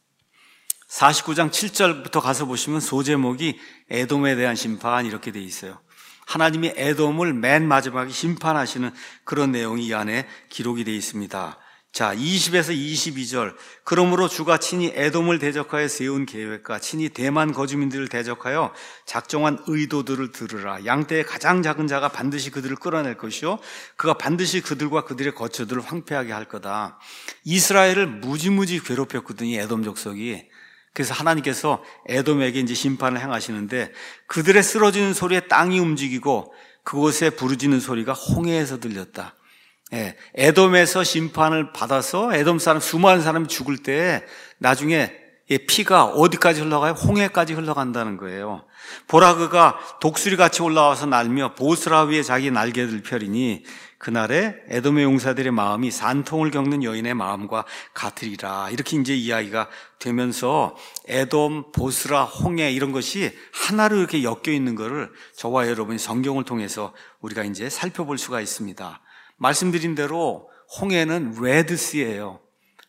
사십구 장 칠 절부터 가서 보시면 소제목이 에돔에 대한 심판 이렇게 되어 있어요. 하나님이 에돔을 맨 마지막에 심판하시는 그런 내용이 이 안에 기록이 되어 있습니다. 자, 이십에서 이십이 절. 그러므로 주가 친히 에돔을 대적하여 세운 계획과 친히 대만 거주민들을 대적하여 작정한 의도들을 들으라. 양떼의 가장 작은 자가 반드시 그들을 끌어낼 것이요 그가 반드시 그들과 그들의 거처들을 황폐하게 할 거다. 이스라엘을 무지무지 괴롭혔거든요, 에돔 족속이. 그래서 하나님께서 에돔에게 이제 심판을 행하시는데 그들의 쓰러지는 소리에 땅이 움직이고 그곳에 부르짖는 소리가 홍해에서 들렸다. 예, 에돔에서 심판을 받아서 에돔 사람 수많은 사람이 죽을 때 나중에 피가 어디까지 흘러가요? 홍해까지 흘러간다는 거예요. 보라 그가 독수리같이 올라와서 날며 보스라 위에 자기 날개를 펴리니 그날에 에돔의 용사들의 마음이 산통을 겪는 여인의 마음과 같으리라. 이렇게 이제 이야기가 되면서 에돔, 보스라, 홍해 이런 것이 하나로 이렇게 엮여 있는 것을 저와 여러분이 성경을 통해서 우리가 이제 살펴볼 수가 있습니다. 말씀드린 대로 홍해는 레드씨예요.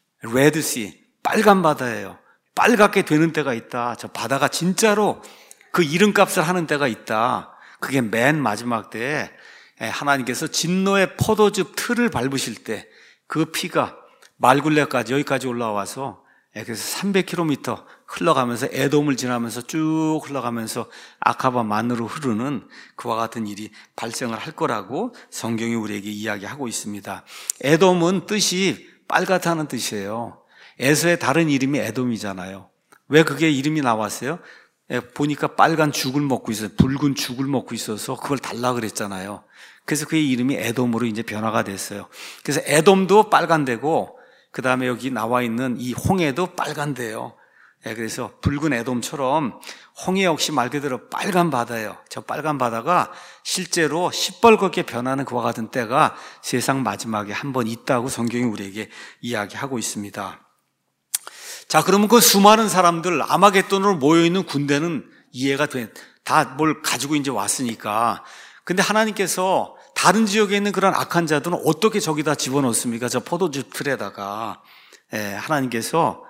레드씨, 빨간 바다예요. 빨갛게 되는 때가 있다. 저 바다가 진짜로 그 이름값을 하는 때가 있다. 그게 맨 마지막 때에 하나님께서 진노의 포도즙 틀을 밟으실 때 그 피가 말굴레까지 여기까지 올라와서 그래서 삼백 킬로미터 흘러가면서 에돔을 지나면서 쭉 흘러가면서 아카바만으로 흐르는 그와 같은 일이 발생을 할 거라고 성경이 우리에게 이야기하고 있습니다. 에돔은 뜻이 빨갛다는 뜻이에요. 에서의 다른 이름이 에돔이잖아요. 왜 그게 이름이 나왔어요? 보니까 빨간 죽을 먹고 있어서 붉은 죽을 먹고 있어서 그걸 달라 그랬잖아요. 그래서 그의 이름이 에돔으로 이제 변화가 됐어요. 그래서 에돔도 빨간데고 그 다음에 여기 나와 있는 이 홍해도 빨간데요. 예, 그래서 붉은 에돔처럼 홍해 역시 말 그대로 빨간 바다예요. 저 빨간 바다가 실제로 시뻘겋게 변하는 그와 같은 때가 세상 마지막에 한 번 있다고 성경이 우리에게 이야기하고 있습니다. 자, 그러면 그 수많은 사람들 아마겟돈으로 모여있는 군대는 이해가 돼. 다 뭘 가지고 이제 왔으니까. 근데 하나님께서 다른 지역에 있는 그런 악한 자들은 어떻게 저기다 집어넣습니까? 저 포도즙 틀에다가. 예, 하나님께서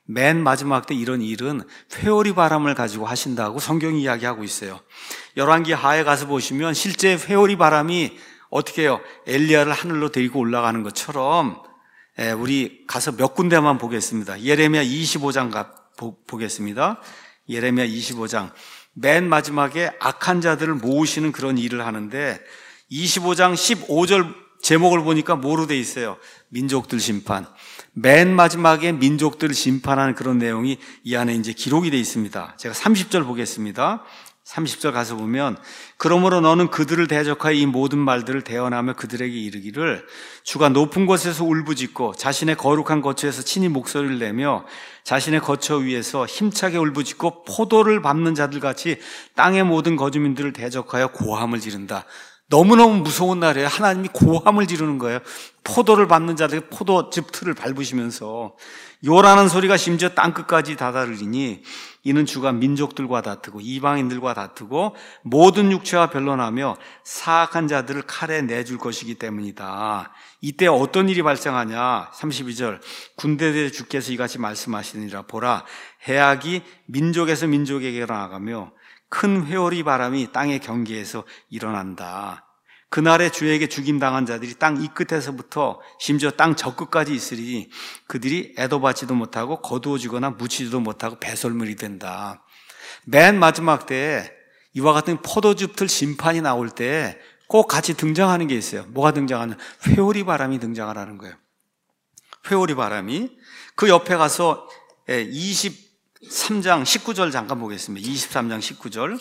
맨 마지막 때 이런 일은 회오리 바람을 가지고 하신다고 성경이 이야기하고 있어요. 열왕기 하에 가서 보시면 실제 회오리 바람이 어떻게 해요? 엘리야를 하늘로 데리고 올라가는 것처럼 우리 가서 몇 군데만 보겠습니다. 예레미야 이십오 장 보겠습니다. 예레미야 이십오 장. 맨 마지막에 악한 자들을 모으시는 그런 일을 하는데 이십오 장 십오 절 제목을 보니까 뭐로 돼 있어요? 민족들 심판. 맨 마지막에 민족들을 심판하는 그런 내용이 이 안에 이제 기록이 돼 있습니다. 제가 삼십 절 보겠습니다. 삼십 절 가서 보면 그러므로 너는 그들을 대적하여 이 모든 말들을 대언하며 그들에게 이르기를 주가 높은 곳에서 울부짖고 자신의 거룩한 거처에서 친히 목소리를 내며 자신의 거처 위에서 힘차게 울부짖고 포도를 밟는 자들 같이 땅의 모든 거주민들을 대적하여 고함을 지른다. 너무너무 무서운 날이에요. 하나님이 고함을 지르는 거예요. 포도를 밟는 자들이 포도즙 틀을 밟으시면서 요라는 소리가 심지어 땅끝까지 다다르리니 이는 주가 민족들과 다투고 이방인들과 다투고 모든 육체와 변론하며 사악한 자들을 칼에 내줄 것이기 때문이다. 이때 어떤 일이 발생하냐? 삼십이 절 군대들의 주께서 이같이 말씀하시니라. 보라, 해악이 민족에서 민족에게 나아가며 큰 회오리 바람이 땅의 경계에서 일어난다. 그날에 주에게 죽임당한 자들이 땅 이 끝에서부터 심지어 땅 저 끝까지 있으리니 그들이 애도 받지도 못하고 거두어지거나 묻히지도 못하고 배설물이 된다. 맨 마지막 때에 이와 같은 포도즙 틀 심판이 나올 때 꼭 같이 등장하는 게 있어요. 뭐가 등장하냐? 회오리 바람이 등장하라는 거예요. 회오리 바람이. 그 옆에 가서 이십삼 장 십구 절 잠깐 보겠습니다. 이십삼 장 십구 절.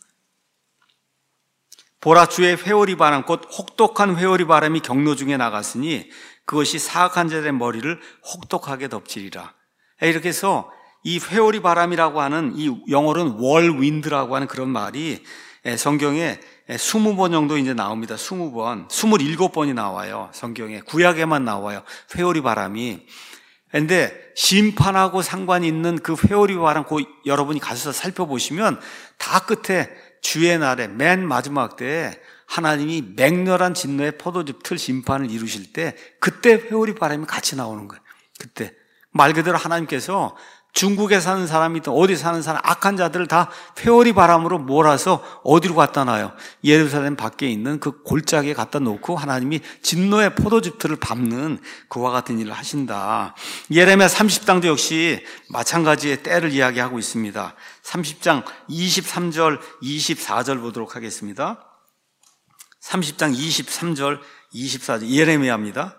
보라, 주의 회오리 바람 곧 혹독한 회오리 바람이 경로 중에 나갔으니 그것이 사악한 자들의 머리를 혹독하게 덮치리라. 이렇게 해서 이 회오리 바람이라고 하는 이 영어로는 월윈드라고 하는 그런 말이 성경에 이십 번 정도 이제 나옵니다. 이십 번, 이십칠 번이 나와요. 성경에 구약에만 나와요. 회오리 바람이. 근데 심판하고 상관이 있는 그 회오리 바람, 그 여러분이 가서 살펴보시면 다 끝에 주의 날에 맨 마지막 때에 하나님이 맹렬한 진노의 포도즙 틀 심판을 이루실 때 그때 회오리 바람이 같이 나오는 거예요. 그때 말 그대로 하나님께서 중국에 사는 사람이든 어디 사는 사람 악한 자들을 다 회오리 바람으로 몰아서 어디로 갖다 놔요? 예루살렘 밖에 있는 그 골짜기에 갖다 놓고 하나님이 진노의 포도즙 틀을 밟는 그와 같은 일을 하신다. 예레미야 삼십 장도 역시 마찬가지의 때를 이야기하고 있습니다. 삼십 장 이십삼 절 이십사 절 보도록 하겠습니다. 삼십 장 이십삼 절 이십사 절 예레미야입니다.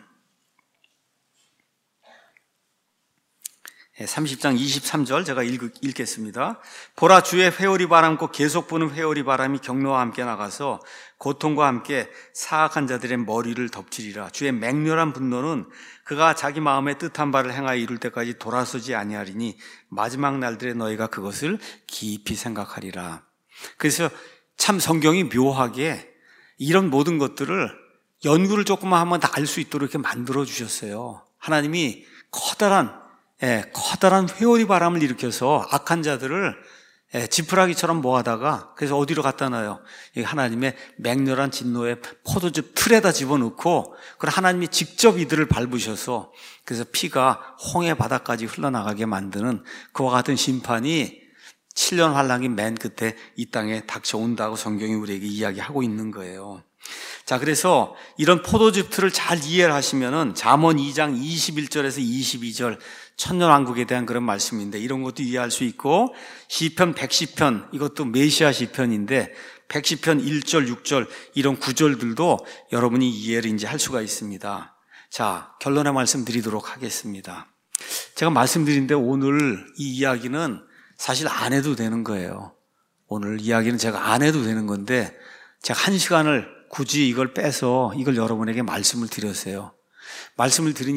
삼십 장 이십삼 절 제가 읽, 읽겠습니다. 보라, 주의 회오리 바람 곧 계속 부는 회오리 바람이 경로와 함께 나가서 고통과 함께 사악한 자들의 머리를 덮치리라. 주의 맹렬한 분노는 그가 자기 마음의 뜻한 바를 행하여 이룰 때까지 돌아서지 아니하리니 마지막 날들에 너희가 그것을 깊이 생각하리라. 그래서 참 성경이 묘하게 이런 모든 것들을 연구를 조금만 하면 다 알 수 있도록 이렇게 만들어 주셨어요. 하나님이 커다란 예, 커다란 회오리 바람을 일으켜서 악한 자들을 예, 지푸라기처럼 모아다가 그래서 어디로 갖다 놔요? 하나님의 맹렬한 진노의 포도즙 틀에다 집어넣고 그걸 하나님이 직접 이들을 밟으셔서 그래서 피가 홍해 바다까지 흘러나가게 만드는 그와 같은 심판이 칠 년 환란기 맨 끝에 이 땅에 닥쳐온다고 성경이 우리에게 이야기하고 있는 거예요. 자, 그래서 이런 포도즙 틀을 잘 이해를 하시면은 잠언 이 장 이십일 절에서 이십이 절 천년왕국에 대한 그런 말씀인데 이런 것도 이해할 수 있고 시편 백십 편 이것도 메시아 시편인데 백십 편 일 절 육 절 이런 구절들도 여러분이 이해를 이제 할 수가 있습니다. 자, 결론의 말씀 드리도록 하겠습니다. 제가 말씀드린데 오늘 이 이야기는 사실 안 해도 되는 거예요. 오늘 이야기는 제가 안 해도 되는 건데 제가 한 시간을 굳이 이걸 빼서 이걸 여러분에게 말씀을 드렸어요. 말씀을 드린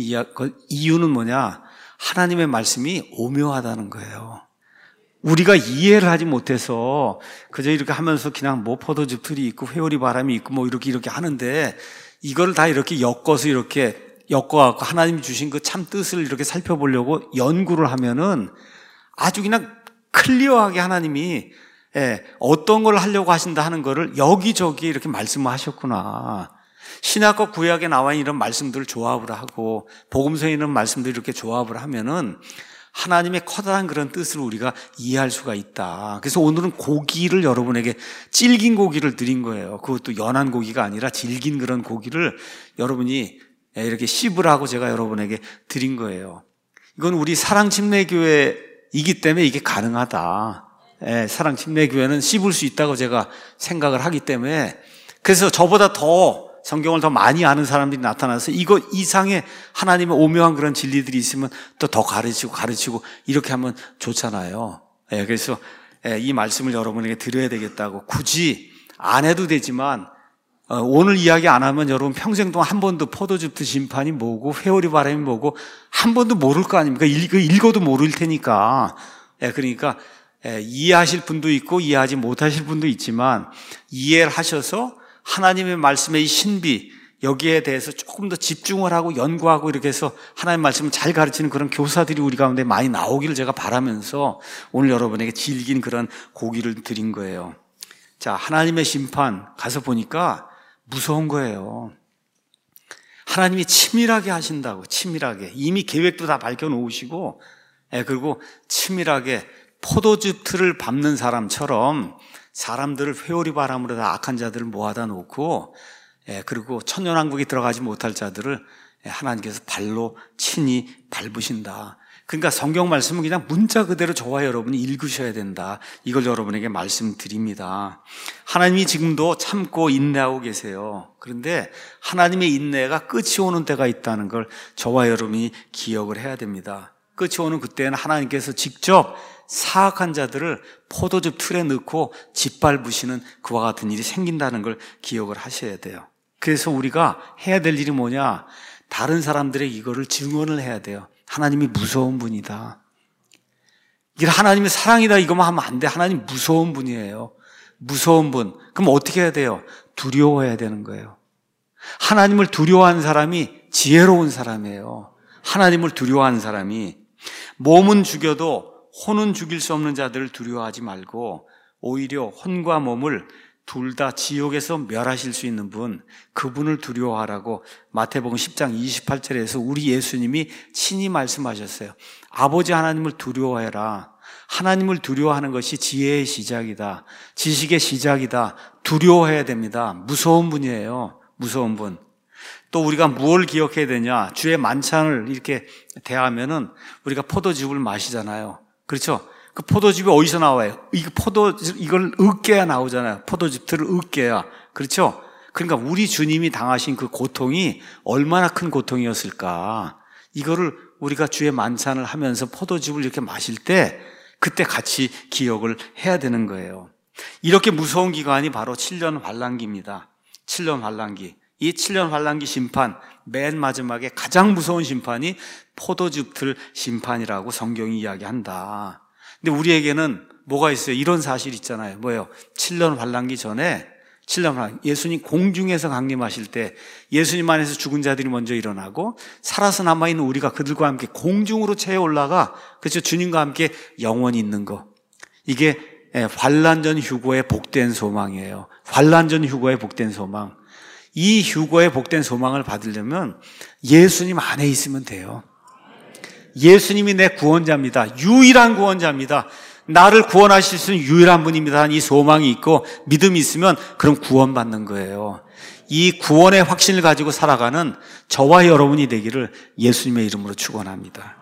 이유는 뭐냐? 하나님의 말씀이 오묘하다는 거예요. 우리가 이해를 하지 못해서 그저 이렇게 하면서 그냥 뭐 포도즙 틀이 있고 회오리 바람이 있고 뭐 이렇게 이렇게 하는데 이걸 다 이렇게 엮어서 이렇게 엮어갖고 하나님이 주신 그 참 뜻을 이렇게 살펴보려고 연구를 하면은 아주 그냥 클리어하게 하나님이 예, 어떤 걸 하려고 하신다 하는 거를 여기저기 이렇게 말씀을 하셨구나. 신약과 구약에 나와 있는 이런 말씀들을 조합을 하고 복음서에 있는 말씀들을 이렇게 조합을 하면은 하나님의 커다란 그런 뜻을 우리가 이해할 수가 있다. 그래서 오늘은 고기를 여러분에게 질긴 고기를 드린 거예요. 그것도 연한 고기가 아니라 질긴 그런 고기를 여러분이 이렇게 씹으라고 제가 여러분에게 드린 거예요. 이건 우리 사랑침례교회이기 때문에 이게 가능하다. 예, 사랑침례교회는 씹을 수 있다고 제가 생각을 하기 때문에, 그래서 저보다 더 성경을 더 많이 아는 사람들이 나타나서 이거 이상의 하나님의 오묘한 그런 진리들이 있으면 또 더 가르치고 가르치고 이렇게 하면 좋잖아요. 예, 그래서 예, 이 말씀을 여러분에게 드려야 되겠다고. 굳이 안 해도 되지만 어, 오늘 이야기 안 하면 여러분 평생 동안 한 번도 포도즙트 심판이 뭐고 회오리 바람이 뭐고 한 번도 모를 거 아닙니까? 읽, 읽어도 모를 테니까. 예, 그러니까 예, 이해하실 분도 있고 이해하지 못하실 분도 있지만 이해를 하셔서 하나님의 말씀의 이 신비, 여기에 대해서 조금 더 집중을 하고 연구하고 이렇게 해서 하나님의 말씀을 잘 가르치는 그런 교사들이 우리 가운데 많이 나오기를 제가 바라면서 오늘 여러분에게 질긴 그런 고기를 드린 거예요. 자, 하나님의 심판 가서 보니까 무서운 거예요. 하나님이 치밀하게 하신다고, 치밀하게. 이미 계획도 다 밝혀놓으시고, 예, 그리고 치밀하게 포도즙 틀을 밟는 사람처럼 사람들을 회오리 바람으로 다 악한 자들을 모아다 놓고, 예, 그리고 천년왕국에 들어가지 못할 자들을 하나님께서 발로 친히 밟으신다. 그러니까 성경 말씀은 그냥 문자 그대로 저와 여러분이 읽으셔야 된다. 이걸 여러분에게 말씀드립니다. 하나님이 지금도 참고 인내하고 계세요. 그런데 하나님의 인내가 끝이 오는 때가 있다는 걸 저와 여러분이 기억을 해야 됩니다. 끝이 오는 그때는 하나님께서 직접 사악한 자들을 포도즙 틀에 넣고 짓밟으시는 그와 같은 일이 생긴다는 걸 기억을 하셔야 돼요. 그래서 우리가 해야 될 일이 뭐냐? 다른 사람들에게 이거를 증언을 해야 돼요. 하나님이 무서운 분이다. 이게 하나님의 사랑이다 이거만 하면 안 돼. 하나님 무서운 분이에요. 무서운 분. 그럼 어떻게 해야 돼요? 두려워해야 되는 거예요. 하나님을 두려워하는 사람이 지혜로운 사람이에요. 하나님을 두려워하는 사람이. 몸은 죽여도 혼은 죽일 수 없는 자들을 두려워하지 말고 오히려 혼과 몸을 둘 다 지옥에서 멸하실 수 있는 분, 그분을 두려워하라고 마태복음 십 장 이십팔 절에서 우리 예수님이 친히 말씀하셨어요. 아버지 하나님을 두려워해라. 하나님을 두려워하는 것이 지혜의 시작이다. 지식의 시작이다. 두려워해야 됩니다. 무서운 분이에요. 무서운 분. 또 우리가 무엇을 기억해야 되냐? 주의 만찬을 이렇게 대하면은 우리가 포도즙을 마시잖아요. 그렇죠? 그 포도즙이 어디서 나와요? 이 포도, 이걸 으깨야 나오잖아요. 포도즙들을 으깨야. 그렇죠? 그러니까 우리 주님이 당하신 그 고통이 얼마나 큰 고통이었을까. 이거를 우리가 주의 만찬을 하면서 포도즙을 이렇게 마실 때 그때 같이 기억을 해야 되는 거예요. 이렇게 무서운 기간이 바로 칠 년 환란기입니다. 칠 년 환란기. 이 칠 년 환란기 심판, 맨 마지막에 가장 무서운 심판이 포도즙틀 심판이라고 성경이 이야기한다. 근데 우리에게는 뭐가 있어요? 이런 사실 있잖아요. 뭐예요? 칠 년 환란기 전에, 칠 년 환란기, 예수님 공중에서 강림하실 때 예수님 안에서 죽은 자들이 먼저 일어나고 살아서 남아있는 우리가 그들과 함께 공중으로 채 올라가, 그렇죠? 주님과 함께 영원히 있는 거. 이게 환란전 휴거의 복된 소망이에요. 환란전 휴거의 복된 소망. 이 휴거의 복된 소망을 받으려면 예수님 안에 있으면 돼요. 예수님이 내 구원자입니다. 유일한 구원자입니다. 나를 구원하실 수 있는 유일한 분입니다. 이 소망이 있고 믿음이 있으면 그럼 구원받는 거예요. 이 구원의 확신을 가지고 살아가는 저와 여러분이 되기를 예수님의 이름으로 축원합니다.